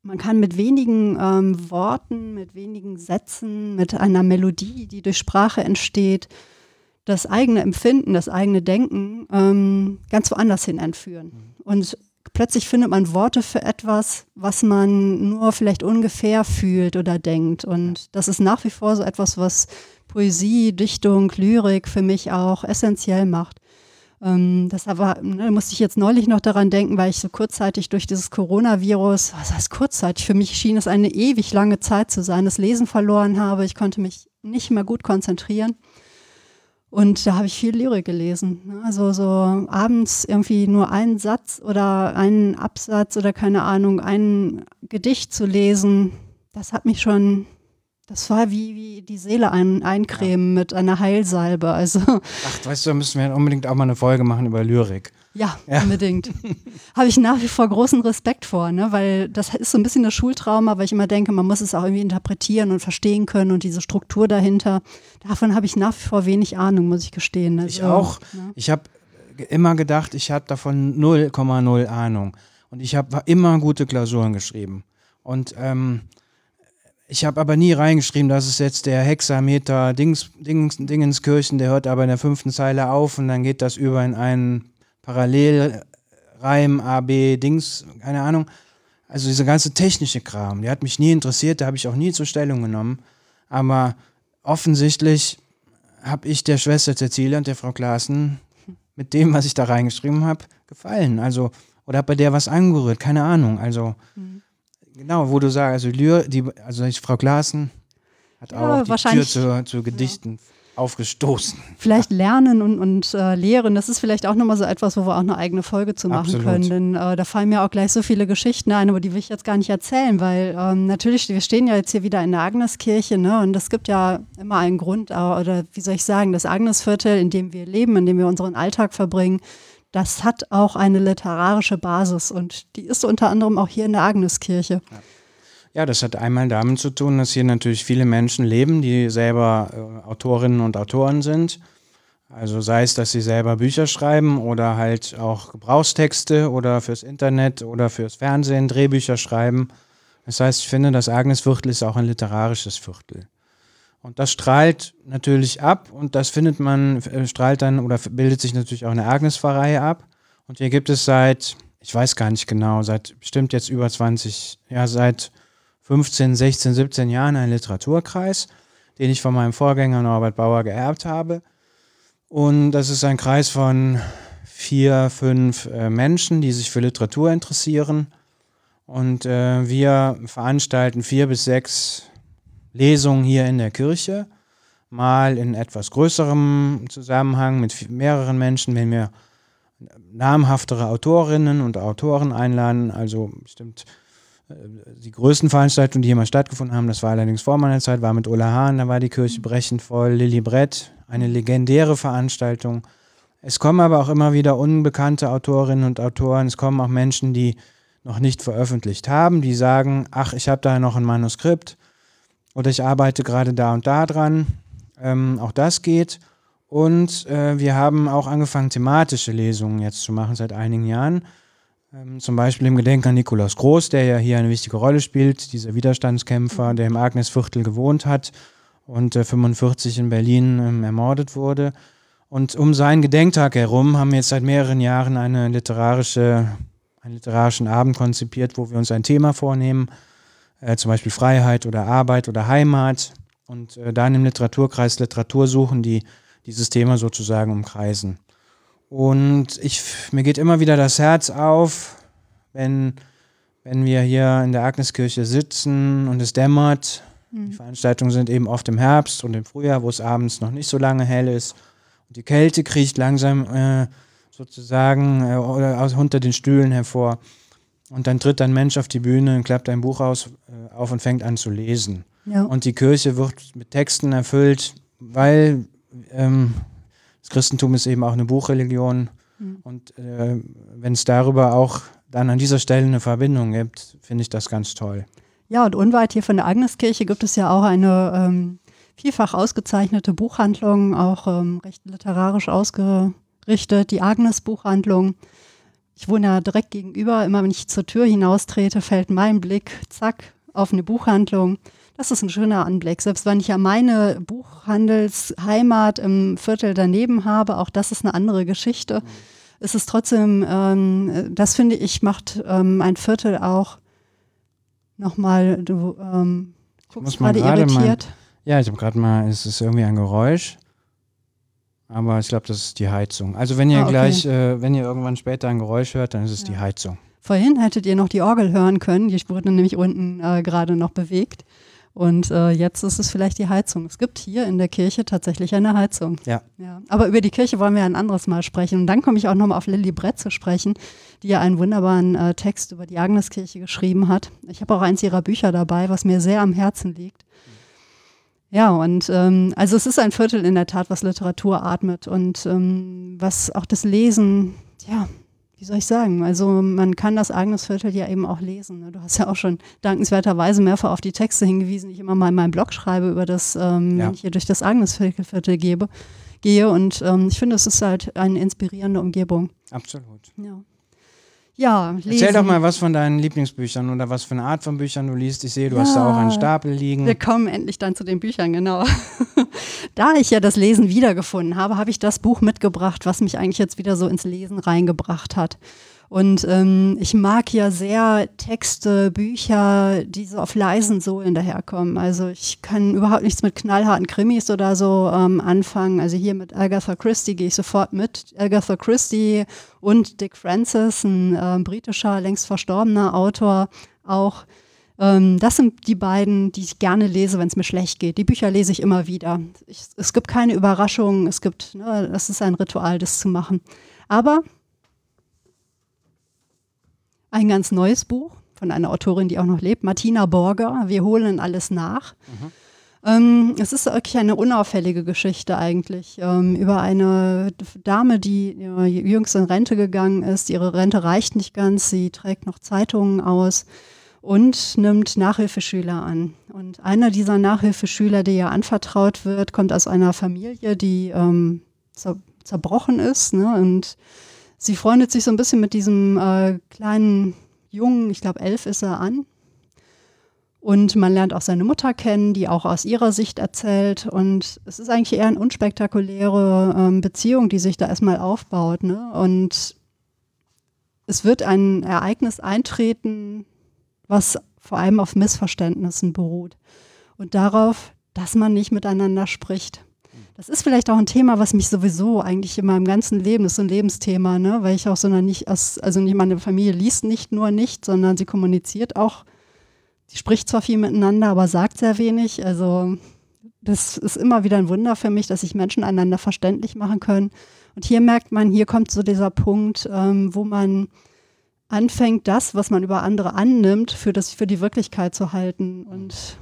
man kann mit wenigen ähm, Worten, mit wenigen Sätzen, mit einer Melodie, die durch Sprache entsteht, das eigene Empfinden, das eigene Denken ähm, ganz woanders hin entführen. Und plötzlich findet man Worte für etwas, was man nur vielleicht ungefähr fühlt oder denkt. Und das ist nach wie vor so etwas, was Poesie, Dichtung, Lyrik für mich auch essentiell macht. Ähm, das aber, ne, musste ich jetzt neulich noch daran denken, weil ich so kurzzeitig durch dieses Coronavirus, was heißt kurzzeitig, für mich schien es eine ewig lange Zeit zu sein, das Lesen verloren habe. Ich konnte mich nicht mehr gut konzentrieren. Und da habe ich viel Lyrik gelesen. Also so abends irgendwie nur einen Satz oder einen Absatz oder keine Ahnung, ein Gedicht zu lesen, das hat mich schon, das war wie, wie die Seele ein, eincremen ja. mit einer Heilsalbe. Also, ach, weißt du, da müssen wir unbedingt auch mal eine Folge machen über Lyrik. Ja, ja. unbedingt. Habe ich nach wie vor großen Respekt vor, ne? Weil das ist so ein bisschen das Schultrauma, weil ich immer denke, man muss es auch irgendwie interpretieren und verstehen können und diese Struktur dahinter. Davon habe ich nach wie vor wenig Ahnung, muss ich gestehen. Also, ich auch. Ne? Ich habe immer gedacht, ich habe davon null Komma null Ahnung. Und ich habe immer gute Klausuren geschrieben. Und ähm, ich habe aber nie reingeschrieben, das ist jetzt der Hexameter Dings, Dings, Dingenskirchen, der hört aber in der fünften Zeile auf und dann geht das über in einen Parallelreim, A, B, Dings, keine Ahnung. Also diese ganze technische Kram, der hat mich nie interessiert, da habe ich auch nie zur Stellung genommen. Aber offensichtlich habe ich der Schwester Cecilia und der Frau Klaassen mit dem, was ich da reingeschrieben habe, gefallen. Also, oder hat bei der was angerührt, keine Ahnung. Also, mhm. genau, wo du sagst, also, die, also Frau Klaassen hat ja, auch die Tür zu, zu Gedichten ja. aufgestoßen. Vielleicht lernen und, und äh, lehren, das ist vielleicht auch nochmal so etwas, wo wir auch eine eigene Folge zu machen Absolut. können, denn äh, da fallen mir auch gleich so viele Geschichten ein, aber die will ich jetzt gar nicht erzählen, weil ähm, natürlich, wir stehen ja jetzt hier wieder in der Agneskirche, ne, und es gibt ja immer einen Grund, äh, oder wie soll ich sagen, das Agnesviertel, in dem wir leben, in dem wir unseren Alltag verbringen, das hat auch eine literarische Basis und die ist unter anderem auch hier in der Agneskirche. Ja. Ja, das hat einmal damit zu tun, dass hier natürlich viele Menschen leben, die selber äh, Autorinnen und Autoren sind. Also sei es, dass sie selber Bücher schreiben oder halt auch Gebrauchstexte oder fürs Internet oder fürs Fernsehen Drehbücher schreiben. Das heißt, ich finde, das Agnesviertel ist auch ein literarisches Viertel. Und das strahlt natürlich ab und das findet man, äh, strahlt dann oder bildet sich natürlich auch eine Agnespfarrei ab. Und hier gibt es seit, ich weiß gar nicht genau, seit bestimmt jetzt über zwanzig, ja seit fünfzehn, sechzehn, siebzehn Jahren einen Literaturkreis, den ich von meinem Vorgänger Norbert Bauer geerbt habe. Und das ist ein Kreis von vier, fünf äh, Menschen, die sich für Literatur interessieren. Und äh, wir veranstalten vier bis sechs Lesungen hier in der Kirche, mal in etwas größerem Zusammenhang mit mehreren Menschen, wenn wir namhaftere Autorinnen und Autoren einladen, also bestimmt die größten Veranstaltungen, die jemals stattgefunden haben, das war allerdings vor meiner Zeit, war mit Ulla Hahn, da war die Kirche brechend voll, Lilly Brett, eine legendäre Veranstaltung. Es kommen aber auch immer wieder unbekannte Autorinnen und Autoren, es kommen auch Menschen, die noch nicht veröffentlicht haben, die sagen, ach, ich habe da noch ein Manuskript oder ich arbeite gerade da und da dran. Ähm, auch das geht. Und äh, wir haben auch angefangen, thematische Lesungen jetzt zu machen seit einigen Jahren. Zum Beispiel im Gedenken an Nikolaus Groß, der ja hier eine wichtige Rolle spielt, dieser Widerstandskämpfer, der im Agnesviertel gewohnt hat und äh, fünfundvierzig in Berlin ähm, ermordet wurde. Und um seinen Gedenktag herum haben wir jetzt seit mehreren Jahren eine literarische, einen literarischen Abend konzipiert, wo wir uns ein Thema vornehmen, äh, zum Beispiel Freiheit oder Arbeit oder Heimat und äh, dann im Literaturkreis Literatur suchen, die dieses Thema sozusagen umkreisen. Und ich, mir geht immer wieder das Herz auf, wenn, wenn wir hier in der Agneskirche sitzen und es dämmert. Mhm. Die Veranstaltungen sind eben oft im Herbst und im Frühjahr, wo es abends noch nicht so lange hell ist. Und die Kälte kriecht langsam äh, sozusagen äh, oder aus, unter den Stühlen hervor. Und dann tritt ein Mensch auf die Bühne und klappt ein Buch aus, äh, auf und fängt an zu lesen. Ja. Und die Kirche wird mit Texten erfüllt, weil... Ähm, Das Christentum ist eben auch eine Buchreligion mhm. und äh, wenn es darüber auch dann an dieser Stelle eine Verbindung gibt, finde ich das ganz toll. Ja, und unweit hier von der Agneskirche gibt es ja auch eine ähm, vielfach ausgezeichnete Buchhandlung, auch ähm, recht literarisch ausgerichtet, die Agnes-Buchhandlung. ich wohne ja direkt gegenüber, immer wenn ich zur Tür hinaustrete, fällt mein Blick, zack, auf eine Buchhandlung. Das ist ein schöner Anblick. Selbst wenn ich ja meine Buchhandelsheimat im Viertel daneben habe, auch das ist eine andere Geschichte, mhm. ist es trotzdem, ähm, das finde ich, macht ähm, ein Viertel auch nochmal, du ähm, guckst gerade irritiert. Mal, ja, ich habe gerade mal, es ist irgendwie ein Geräusch, aber ich glaube, das ist die Heizung. Also wenn ihr ah, okay. gleich, äh, wenn ihr irgendwann später ein Geräusch hört, dann ist es ja. die Heizung. Vorhin hättet ihr noch die Orgel hören können, die wurde nämlich unten äh, gerade noch bewegt. Und äh, jetzt ist es vielleicht die Heizung. Es gibt hier in der Kirche tatsächlich eine Heizung. Ja. ja. Aber über die Kirche wollen wir ein anderes Mal sprechen. Und dann komme ich auch nochmal auf Lilly Brett zu sprechen, die ja einen wunderbaren äh, Text über die Agneskirche geschrieben hat. Ich habe auch eins ihrer Bücher dabei, was mir sehr am Herzen liegt. Ja, und ähm, also es ist ein Viertel in der Tat, was Literatur atmet und ähm, was auch das Lesen, ja, wie soll ich sagen, also man kann das Agnesviertel ja eben auch lesen. Ne? Du hast ja auch schon dankenswerterweise mehrfach auf die Texte hingewiesen, die ich immer mal in meinem Blog schreibe, über das, ähm, ja. wenn ich hier durch das Agnesviertel gebe, gehe. Und ähm, ich finde, es ist halt eine inspirierende Umgebung. Absolut. Ja. Ja, lesen. Erzähl doch mal was von deinen Lieblingsbüchern oder was für eine Art von Büchern du liest. Ich sehe, du ja, hast da auch einen Stapel liegen. Wir kommen endlich dann zu den Büchern, genau. Da ich ja das Lesen wiedergefunden habe, habe ich das Buch mitgebracht, was mich eigentlich jetzt wieder so ins Lesen reingebracht hat. Und ähm, ich mag ja sehr Texte, Bücher, die so auf leisen Sohlen daherkommen. Also ich kann überhaupt nichts mit knallharten Krimis oder so ähm, anfangen. Also hier mit Agatha Christie gehe ich sofort mit. Agatha Christie und Dick Francis, ein äh, britischer, längst verstorbener Autor, auch. Ähm, das sind die beiden, die ich gerne lese, wenn es mir schlecht geht. Die Bücher lese ich immer wieder. Ich, es gibt keine Überraschungen, es gibt, ne, das ist ein Ritual, das zu machen. Aber ein ganz neues Buch von einer Autorin, die auch noch lebt, Martina Borger, Wir holen alles nach. Mhm. Ähm, es ist wirklich eine unauffällige Geschichte eigentlich ähm, über eine Dame, die äh, jüngst in Rente gegangen ist. Ihre Rente reicht nicht ganz, sie trägt noch Zeitungen aus und nimmt Nachhilfeschüler an. Und einer dieser Nachhilfeschüler, der ihr anvertraut wird, kommt aus einer Familie, die ähm, zer- zerbrochen ist, ne? Und sie freundet sich so ein bisschen mit diesem äh, kleinen Jungen, ich glaube elf ist er, an. Und man lernt auch seine Mutter kennen, die auch aus ihrer Sicht erzählt. Und es ist eigentlich eher eine unspektakuläre ähm, Beziehung, die sich da erstmal aufbaut. Ne? Und es wird ein Ereignis eintreten, was vor allem auf Missverständnissen beruht. Und darauf, dass man nicht miteinander spricht. Das ist vielleicht auch ein Thema, was mich sowieso eigentlich in meinem ganzen Leben, das ist so ein Lebensthema, ne? Weil ich auch so nicht, also nicht meine Familie liest nicht nur nicht, sondern sie kommuniziert auch. Sie spricht zwar viel miteinander, aber sagt sehr wenig. Also das ist immer wieder ein Wunder für mich, dass sich Menschen einander verständlich machen können. Und hier merkt man, hier kommt so dieser Punkt, ähm, wo man anfängt, das, was man über andere annimmt, für, das, für die Wirklichkeit zu halten. Und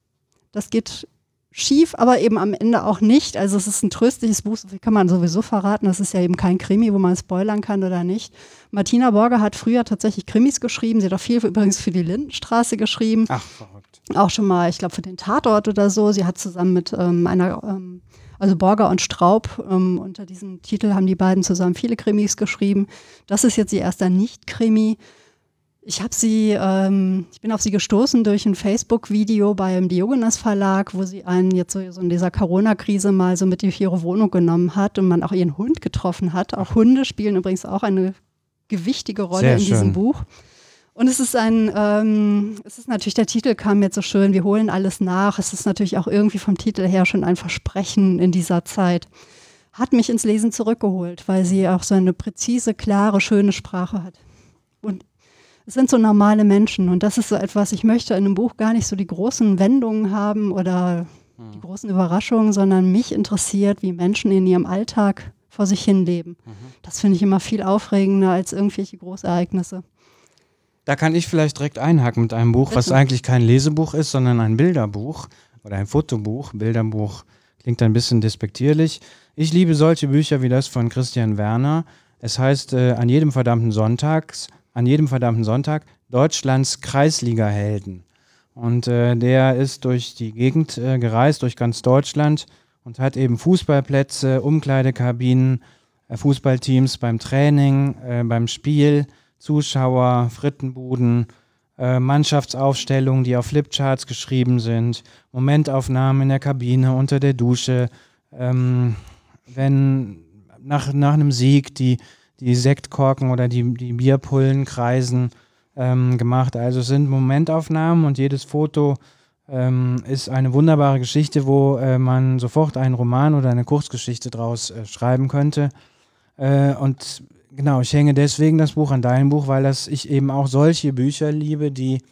das geht schief, aber eben am Ende auch nicht. Also es ist ein tröstliches Buch, wie kann man sowieso verraten. Das ist ja eben kein Krimi, wo man spoilern kann oder nicht. Martina Borger hat früher tatsächlich Krimis geschrieben. Sie hat auch viel übrigens für die Lindenstraße geschrieben. Ach, verrückt. Auch schon mal, ich glaube, für den Tatort oder so. Sie hat zusammen mit ähm, einer, ähm, also Borger und Straub, ähm, unter diesem Titel haben die beiden zusammen viele Krimis geschrieben. Das ist jetzt ihr erster Nicht-Krimi. Ich habe sie, ähm, ich bin auf sie gestoßen durch ein Facebook-Video beim Diogenes Verlag, wo sie einen jetzt so, so in dieser Corona-Krise mal so mit in ihre Wohnung genommen hat und man auch ihren Hund getroffen hat. Auch Hunde spielen übrigens auch eine gewichtige Rolle Sehr in schön. diesem Buch. Und es ist ein, ähm, es ist natürlich, der Titel kam jetzt so schön, wir holen alles nach. Es ist natürlich auch irgendwie vom Titel her schon ein Versprechen in dieser Zeit. Hat mich ins Lesen zurückgeholt, weil sie auch so eine präzise, klare, schöne Sprache hat. Und es sind so normale Menschen und das ist so etwas, ich möchte in einem Buch gar nicht so die großen Wendungen haben oder mhm. die großen Überraschungen, sondern mich interessiert, wie Menschen in ihrem Alltag vor sich hin leben. Mhm. Das finde ich immer viel aufregender als irgendwelche Großereignisse. Da kann ich vielleicht direkt einhaken mit einem Buch, Bitte. was eigentlich kein Lesebuch ist, sondern ein Bilderbuch oder ein Fotobuch. Bilderbuch klingt ein bisschen despektierlich. Ich liebe solche Bücher wie das von Christian Werner. Es heißt äh, an jedem verdammten Sonntags An jedem verdammten Sonntag Deutschlands Kreisliga-Helden. Und äh, der ist durch die Gegend äh, gereist, durch ganz Deutschland und hat eben Fußballplätze, Umkleidekabinen äh, Fußballteams beim Training, äh, beim Spiel, Zuschauer, Frittenbuden, äh, Mannschaftsaufstellungen, die auf Flipcharts geschrieben sind, Momentaufnahmen in der Kabine, unter der Dusche, ähm, wenn nach, nach einem Sieg die, die Sektkorken oder die, die Bierpullen kreisen, ähm, gemacht. Also es sind Momentaufnahmen und jedes Foto ähm, ist eine wunderbare Geschichte, wo äh, man sofort einen Roman oder eine Kurzgeschichte draus äh, schreiben könnte. Äh, und genau, ich hänge deswegen das Buch an deinem Buch, weil das ich eben auch solche Bücher liebe, die,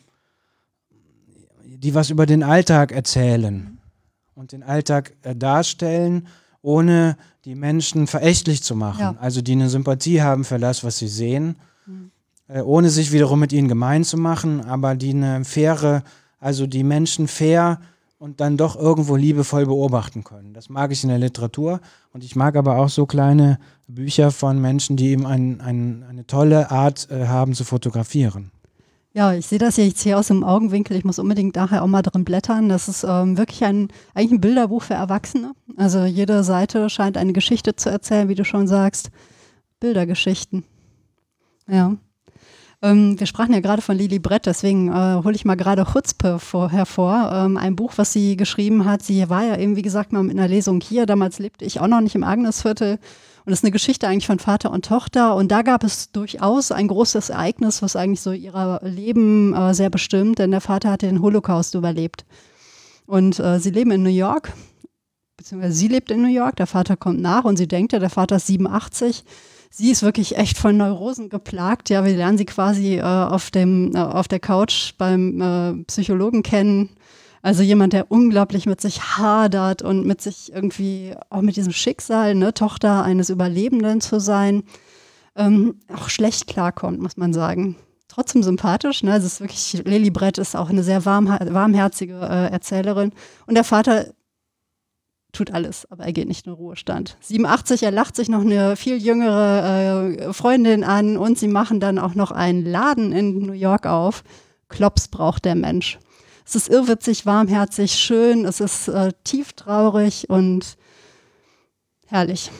die was über den Alltag erzählen und den Alltag äh, darstellen, ohne die Menschen verächtlich zu machen. Ja. Also die eine Sympathie haben für das, was sie sehen, mhm. äh, ohne sich wiederum mit ihnen gemein zu machen, aber die eine faire, also die Menschen fair und dann doch irgendwo liebevoll beobachten können. Das mag ich in der Literatur und ich mag aber auch so kleine Bücher von Menschen, die eben ein, ein, eine tolle Art äh, haben zu fotografieren. Ja, ich sehe das jetzt hier aus dem Augenwinkel. Ich muss unbedingt nachher auch mal drin blättern. Das ist ähm, wirklich ein, eigentlich ein Bilderbuch für Erwachsene. Also jede Seite scheint eine Geschichte zu erzählen, wie du schon sagst. Bildergeschichten. Ja. Ähm, wir sprachen ja gerade von Lili Brett, deswegen äh, hole ich mal gerade Chutzpe vor, hervor. Ähm, ein Buch, was sie geschrieben hat. Sie war ja eben, wie gesagt, mal mit einer Lesung hier. Damals lebte ich auch noch nicht im Agnesviertel. Und das ist eine Geschichte eigentlich von Vater und Tochter. Und da gab es durchaus ein großes Ereignis, was eigentlich so ihr Leben äh, sehr bestimmt. Denn der Vater hatte den Holocaust überlebt. Und äh, sie leben in New York, beziehungsweise sie lebt in New York. Der Vater kommt nach und sie denkt ja, der Vater ist siebenundachtzig. Sie ist wirklich echt von Neurosen geplagt. Ja, wir lernen sie quasi äh, auf, dem, äh, auf der Couch beim äh, Psychologen kennen. Also jemand, der unglaublich mit sich hadert und mit sich irgendwie, auch mit diesem Schicksal, ne, Tochter eines Überlebenden zu sein, ähm, auch schlecht klarkommt, muss man sagen. Trotzdem sympathisch, ne? Es ist wirklich, Lili Brett ist auch eine sehr warm, warmherzige äh, Erzählerin. Und der Vater tut alles, aber er geht nicht in den Ruhestand. siebenundachtzig, er lacht sich noch eine viel jüngere äh, Freundin an und sie machen dann auch noch einen Laden in New York auf. Klops braucht der Mensch. Es ist irrwitzig, warmherzig, schön, es ist äh, tieftraurig und herrlich.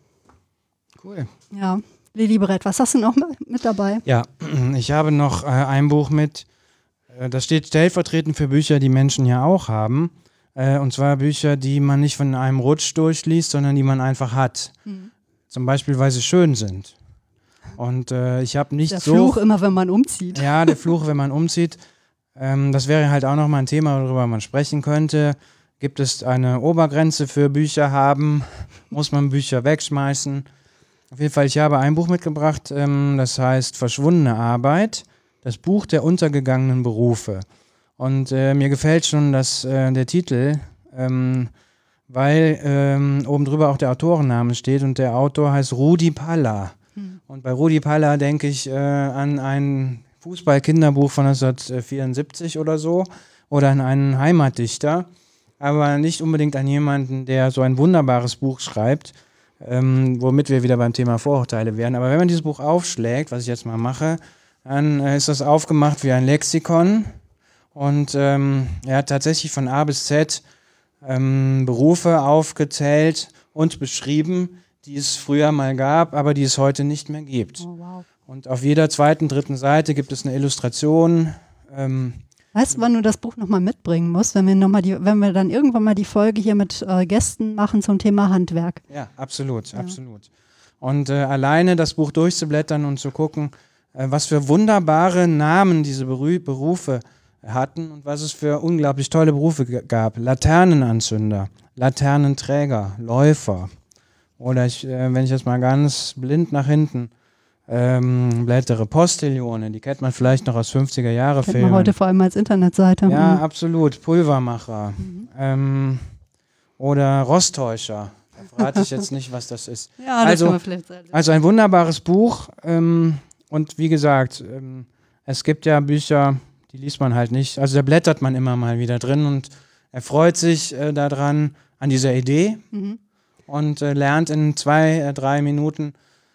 Cool. Ja, Lili Brett, was hast du noch mit dabei? Ja, ich habe noch äh, ein Buch mit, äh, das steht stellvertretend für Bücher, die Menschen ja auch haben. Äh, und zwar Bücher, die man nicht von einem Rutsch durchliest, sondern die man einfach hat. Mhm. Zum Beispiel, weil sie schön sind. Und äh, ich habe nicht der so... Der Fluch immer, wenn man umzieht. Ja, der Fluch, wenn man umzieht. Ähm, das wäre halt auch nochmal ein Thema, worüber man sprechen könnte. Gibt es eine Obergrenze für Bücher haben? Muss man Bücher wegschmeißen? Auf jeden Fall, ich habe ein Buch mitgebracht, ähm, das heißt Verschwundene Arbeit, das Buch der untergegangenen Berufe. Und äh, mir gefällt schon dass, äh, der Titel, ähm, weil ähm, oben drüber auch der Autorenname steht und der Autor heißt Rudi Palla. Hm. Und bei Rudi Palla denke ich äh, an ein Fußball-Kinderbuch von neunzehnhundertvierundsiebzig oder so oder an einen Heimatdichter, aber nicht unbedingt an jemanden, der so ein wunderbares Buch schreibt, ähm, womit wir wieder beim Thema Vorurteile wären. Aber wenn man dieses Buch aufschlägt, was ich jetzt mal mache, dann äh, ist das aufgemacht wie ein Lexikon und ähm, er hat tatsächlich von A bis Z ähm, Berufe aufgezählt und beschrieben, die es früher mal gab, aber die es heute nicht mehr gibt. Oh, wow. Und auf jeder zweiten, dritten Seite gibt es eine Illustration. Ähm, weißt du, wann du das Buch nochmal mitbringen musst, wenn wir, noch mal die, wenn wir dann irgendwann mal die Folge hier mit äh, Gästen machen zum Thema Handwerk? Ja, absolut, ja. absolut. Und äh, alleine das Buch durchzublättern und zu gucken, äh, was für wunderbare Namen diese Berü- Berufe hatten und was es für unglaublich tolle Berufe g- gab. Laternenanzünder, Laternenträger, Läufer. Oder ich, äh, wenn ich jetzt mal ganz blind nach hinten ähm, blättere, Postillone, die kennt man vielleicht noch aus fünfziger-Jahre-Filmen. Kennt man heute vor allem als Internetseite. Ja, mhm. absolut. Pulvermacher. Mhm. Ähm, oder Rosttäuscher. Da verrate ich jetzt nicht, was das ist. Ja, das also, kann man vielleicht sagen. Also ein wunderbares Buch. Ähm, und wie gesagt, ähm, es gibt ja Bücher, die liest man halt nicht. Also da blättert man immer mal wieder drin und erfreut sich äh, daran, an dieser Idee. Mhm. Und äh, lernt in zwei, äh, drei Minuten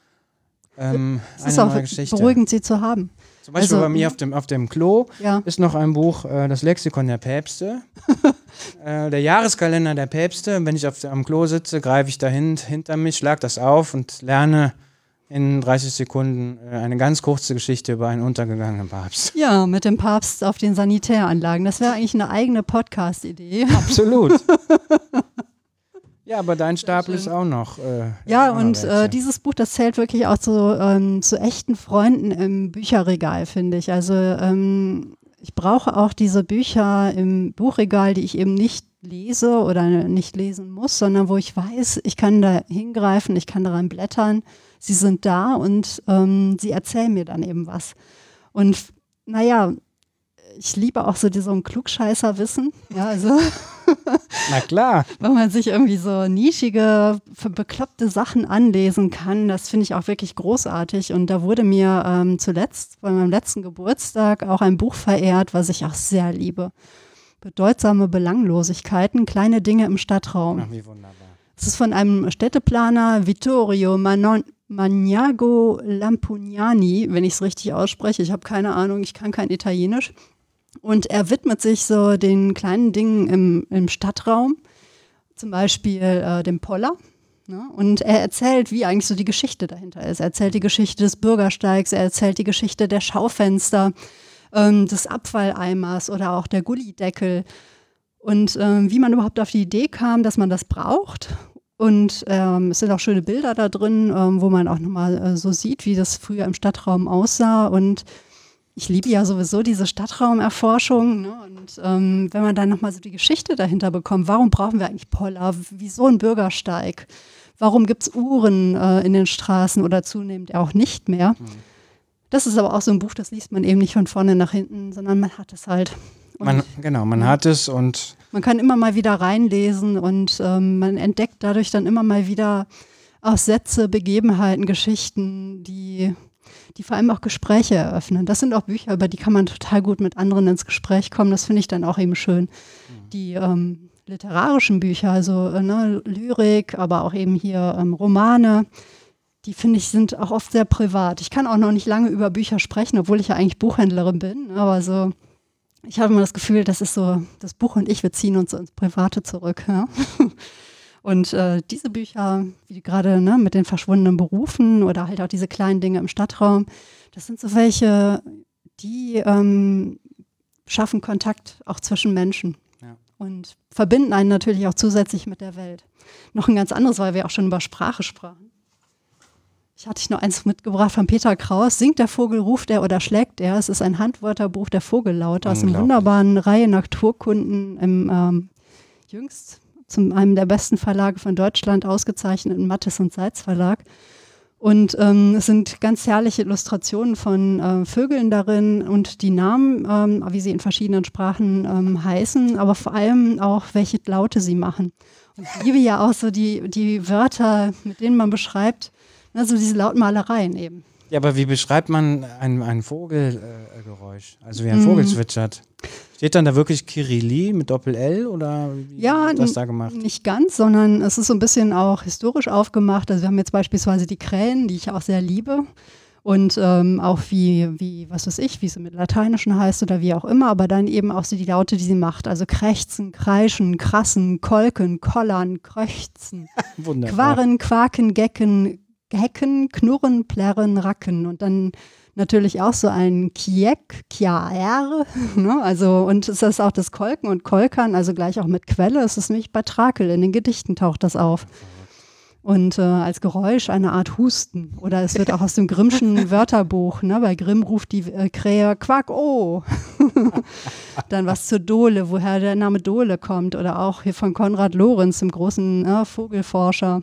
ähm, es eine ist auch neue Geschichte. Beruhigend, sie zu haben. Zum Beispiel also, bei mir auf dem, auf dem Klo ja. ist noch ein Buch, äh, das Lexikon der Päpste. äh, der Jahreskalender der Päpste. Wenn ich auf, am Klo sitze, greife ich dahin, hinter mich, schlag das auf und lerne in dreißig Sekunden äh, eine ganz kurze Geschichte über einen untergegangenen Papst. Ja, mit dem Papst auf den Sanitäranlagen. Das wäre eigentlich eine eigene Podcast-Idee. Absolut. Ja, aber dein Stapel ist auch noch. Äh, ja, auch noch und äh, dieses Buch, das zählt wirklich auch zu, ähm, zu echten Freunden im Bücherregal, finde ich. Also ähm, ich brauche auch diese Bücher im Buchregal, die ich eben nicht lese oder nicht lesen muss, sondern wo ich weiß, ich kann da hingreifen, ich kann daran blättern. Sie sind da und ähm, sie erzählen mir dann eben was. Und naja, ich liebe auch so so ein Klugscheißerwissen. Ja, also na klar. Wenn man sich irgendwie so nischige, bekloppte Sachen anlesen kann, das finde ich auch wirklich großartig. Und da wurde mir ähm, zuletzt, bei meinem letzten Geburtstag, auch ein Buch verehrt, was ich auch sehr liebe. Bedeutsame Belanglosigkeiten, kleine Dinge im Stadtraum. Ach, wie wunderbar. Es ist von einem Städteplaner, Vittorio Manon Magnago Lampugnani, wenn ich es richtig ausspreche. Ich habe keine Ahnung, ich kann kein Italienisch. Und er widmet sich so den kleinen Dingen im, im Stadtraum, zum Beispiel äh, dem Poller. Ne? Und er erzählt, wie eigentlich so die Geschichte dahinter ist. Er erzählt die Geschichte des Bürgersteigs, er erzählt die Geschichte der Schaufenster, ähm, des Abfalleimers oder auch der Gullideckel. Und ähm, wie man überhaupt auf die Idee kam, dass man das braucht. Und ähm, es sind auch schöne Bilder da drin, ähm, wo man auch nochmal äh, so sieht, wie das früher im Stadtraum aussah. Und ich liebe ja sowieso diese Stadtraumerforschung. Ne? Und ähm, wenn man dann nochmal so die Geschichte dahinter bekommt, warum brauchen wir eigentlich Poller? Wieso ein Bürgersteig? Warum gibt es Uhren äh, in den Straßen oder zunehmend auch nicht mehr? Mhm. Das ist aber auch so ein Buch, das liest man eben nicht von vorne nach hinten, sondern man hat es halt. Man, genau, man hat es und man kann immer mal wieder reinlesen und ähm, man entdeckt dadurch dann immer mal wieder auch Sätze, Begebenheiten, Geschichten, die, die vor allem auch Gespräche eröffnen. Das sind auch Bücher, über die kann man total gut mit anderen ins Gespräch kommen. Das finde ich dann auch eben schön. Mhm. Die ähm, literarischen Bücher, also äh, ne, Lyrik, aber auch eben hier ähm, Romane, die finde ich sind auch oft sehr privat. Ich kann auch noch nicht lange über Bücher sprechen, obwohl ich ja eigentlich Buchhändlerin bin, aber so ich habe immer das Gefühl, das ist so, das Buch und ich, wir ziehen uns so ins Private zurück. Ja? Und äh, diese Bücher, wie gerade ne, mit den verschwundenen Berufen oder halt auch diese kleinen Dinge im Stadtraum, das sind so welche, die ähm, schaffen Kontakt auch zwischen Menschen ja. und verbinden einen natürlich auch zusätzlich mit der Welt. Noch ein ganz anderes, weil wir auch schon über Sprache sprachen. Ich hatte ich noch eins mitgebracht von Peter Kraus. Singt der Vogel, ruft er oder schlägt er? Es ist ein Handwörterbuch der Vogellaute aus einer wunderbaren Reihe Naturkunden im ähm, jüngst zu einem der besten Verlage von Deutschland ausgezeichneten Mattes und Seitz Verlag. Und ähm, es sind ganz herrliche Illustrationen von äh, Vögeln darin und die Namen, ähm, wie sie in verschiedenen Sprachen ähm, heißen, aber vor allem auch, welche Laute sie machen. Und ich liebe ja auch so die, die Wörter, mit denen man beschreibt, also diese Lautmalereien eben. Ja, aber wie beschreibt man ein, ein Vogelgeräusch? Äh, also wie ein mm. Vogel zwitschert? Steht dann da wirklich Kyrilli mit Doppel-L oder wie ja, wird das da gemacht? Nicht ganz, sondern es ist so ein bisschen auch historisch aufgemacht. Also wir haben jetzt beispielsweise die Krähen, die ich auch sehr liebe. Und ähm, auch wie, wie, was weiß ich, wie es mit Lateinischen heißt oder wie auch immer, aber dann eben auch so die Laute, die sie macht. Also krächzen, kreischen, krassen, kolken, kollern, kröchzen, quarren, quaken, gecken, Hecken, Knurren, Plärren, Racken und dann natürlich auch so ein Kiek, Kiaer, ne? Also und es ist auch das Kolken und Kolkern, also gleich auch mit Quelle, es ist nämlich bei Trakel, in den Gedichten taucht das auf. Und äh, als Geräusch eine Art Husten oder es wird auch aus dem Grimmschen Wörterbuch, ne? Bei Grimm ruft die äh, Krähe Quack, oh. Dann was zur Dohle, woher der Name Dohle kommt oder auch hier von Konrad Lorenz, dem großen äh, Vogelforscher.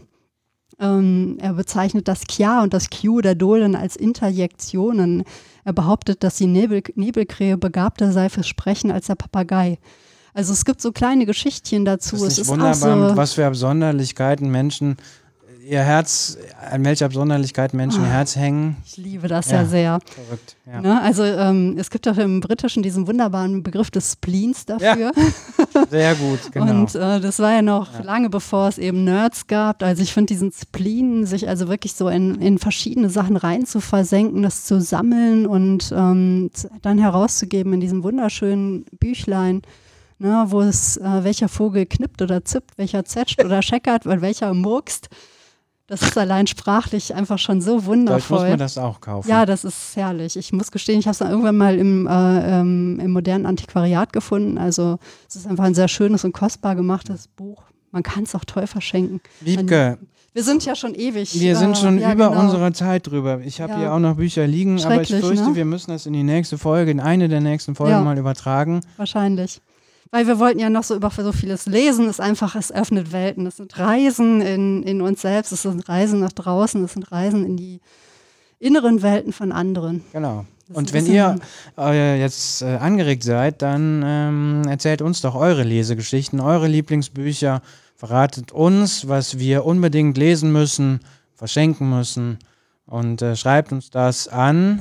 Ähm, er bezeichnet das Kja und das Q der Dohlen als Interjektionen. Er behauptet, dass die Nebel- Nebelkrähe begabter sei fürs Sprechen als der Papagei. Also es gibt so kleine Geschichtchen dazu. Das ist, es ist wunderbar, auch so, mit was für Absonderlichkeiten Menschen ihr Herz, an welche Absonderlichkeiten Menschen ihr Herz hängen. Ich liebe das ja, ja sehr. Verrückt, ja. Ne? Also ähm, es gibt auch im Britischen diesen wunderbaren Begriff des Spleens dafür. Ja. Sehr gut, genau. Und äh, das war ja noch ja. lange bevor es eben Nerds gab. Also ich finde diesen Spleen, sich also wirklich so in, in verschiedene Sachen rein zu versenken, das zu sammeln und ähm, dann herauszugeben in diesem wunderschönen Büchlein. ne, wo es, äh, welcher Vogel knippt oder zippt, welcher zetscht oder scheckert, weil welcher murkst. Das ist allein sprachlich einfach schon so wundervoll. Vielleicht muss man das auch kaufen. Ja, das ist herrlich. Ich muss gestehen, ich habe es dann irgendwann mal im, äh, ähm, im modernen Antiquariat gefunden. Also es ist einfach ein sehr schönes und kostbar gemachtes Buch. Man kann es auch toll verschenken. Wiebke, wir sind ja schon ewig. wir sind schon äh, ja, über genau. unsere Zeit drüber. Ich habe Ja. hier auch noch Bücher liegen, aber ich fürchte, ne? wir müssen das in die nächste Folge, in eine der nächsten Folgen Ja. mal übertragen. Wahrscheinlich. Weil wir wollten ja noch so über so vieles lesen. Es ist einfach, es öffnet Welten. Es sind Reisen in, in uns selbst, es sind Reisen nach draußen, es sind Reisen in die inneren Welten von anderen. Genau. Das Und ist wenn ein ihr bisschen- äh, jetzt äh, angeregt seid, dann ähm, erzählt uns doch eure Lesegeschichten, eure Lieblingsbücher. Verratet uns, was wir unbedingt lesen müssen, verschenken müssen. Und äh, schreibt uns das an.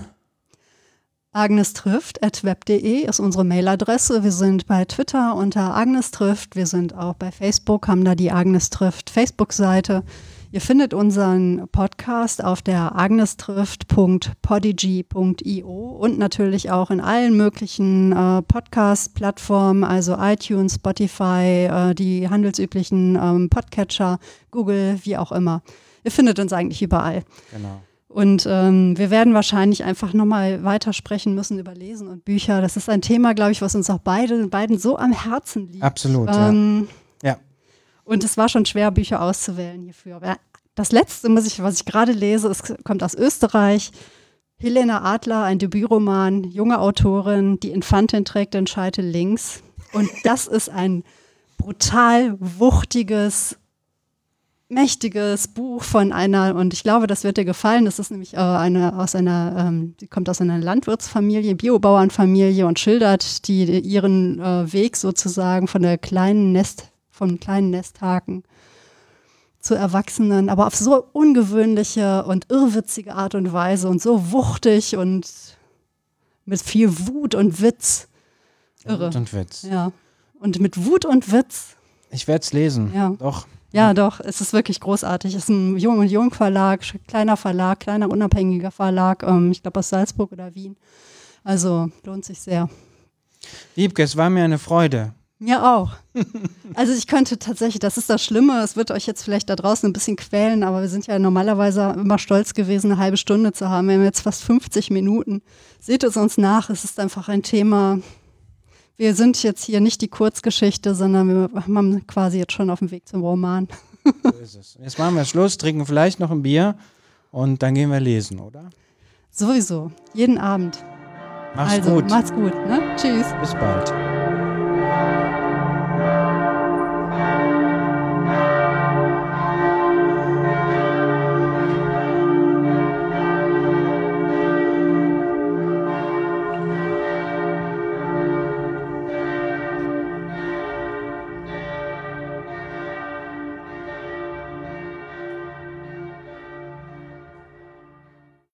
Agnes trifft at web punkt de ist unsere Mailadresse. Wir sind bei Twitter unter Agnes trifft. Wir sind auch bei Facebook, haben da die Agnes trifft Facebook-Seite. Ihr findet unseren Podcast auf der agnestrifft punkt podigy punkt io und natürlich auch in allen möglichen äh, Podcast-Plattformen, also iTunes, Spotify, äh, die handelsüblichen ähm, Podcatcher, Google, wie auch immer. Ihr findet uns eigentlich überall. Genau. Und ähm, wir werden wahrscheinlich einfach nochmal weiter sprechen müssen über Lesen und Bücher. Das ist ein Thema, glaube ich, was uns auch beide, beiden so am Herzen liegt. Absolut, ähm, ja. ja. Und es war schon schwer, Bücher auszuwählen hierfür. Aber das letzte, muss ich, was ich gerade lese, es kommt aus Österreich. Helena Adler, ein Debütroman, junge Autorin, die Infantin trägt den Scheitel links. Und das ist ein brutal wuchtiges, mächtiges Buch von einer, und ich glaube, das wird dir gefallen. Das ist nämlich äh, eine aus einer, ähm, die kommt aus einer Landwirtsfamilie, Biobauernfamilie und schildert die, ihren äh, Weg sozusagen von der kleinen Nest, vom kleinen Nesthaken zu Erwachsenen, aber auf so ungewöhnliche und irrwitzige Art und Weise und so wuchtig und mit viel Wut und Witz. Irre. Wut und Witz. Ja. Und mit Wut und Witz. Ich werde es lesen. Ja. Doch. Ja, doch, es ist wirklich großartig. Es ist ein Jung- und Jung-Verlag, kleiner Verlag, kleiner unabhängiger Verlag, ähm, ich glaube aus Salzburg oder Wien. Also lohnt sich sehr. Wiebke, es war mir eine Freude. Mir auch. Also ich könnte tatsächlich, das ist das Schlimme, es wird euch jetzt vielleicht da draußen ein bisschen quälen, aber wir sind ja normalerweise immer stolz gewesen, eine halbe Stunde zu haben. Wir haben jetzt fast fünfzig Minuten. Seht es uns nach, es ist einfach ein Thema. Wir sind jetzt hier nicht die Kurzgeschichte, sondern wir haben quasi jetzt schon auf dem Weg zum Roman. So ist es. Jetzt machen wir Schluss, trinken vielleicht noch ein Bier und dann gehen wir lesen, oder? Sowieso, jeden Abend. Mach's also, gut. Macht's gut, ne? Tschüss. Bis bald.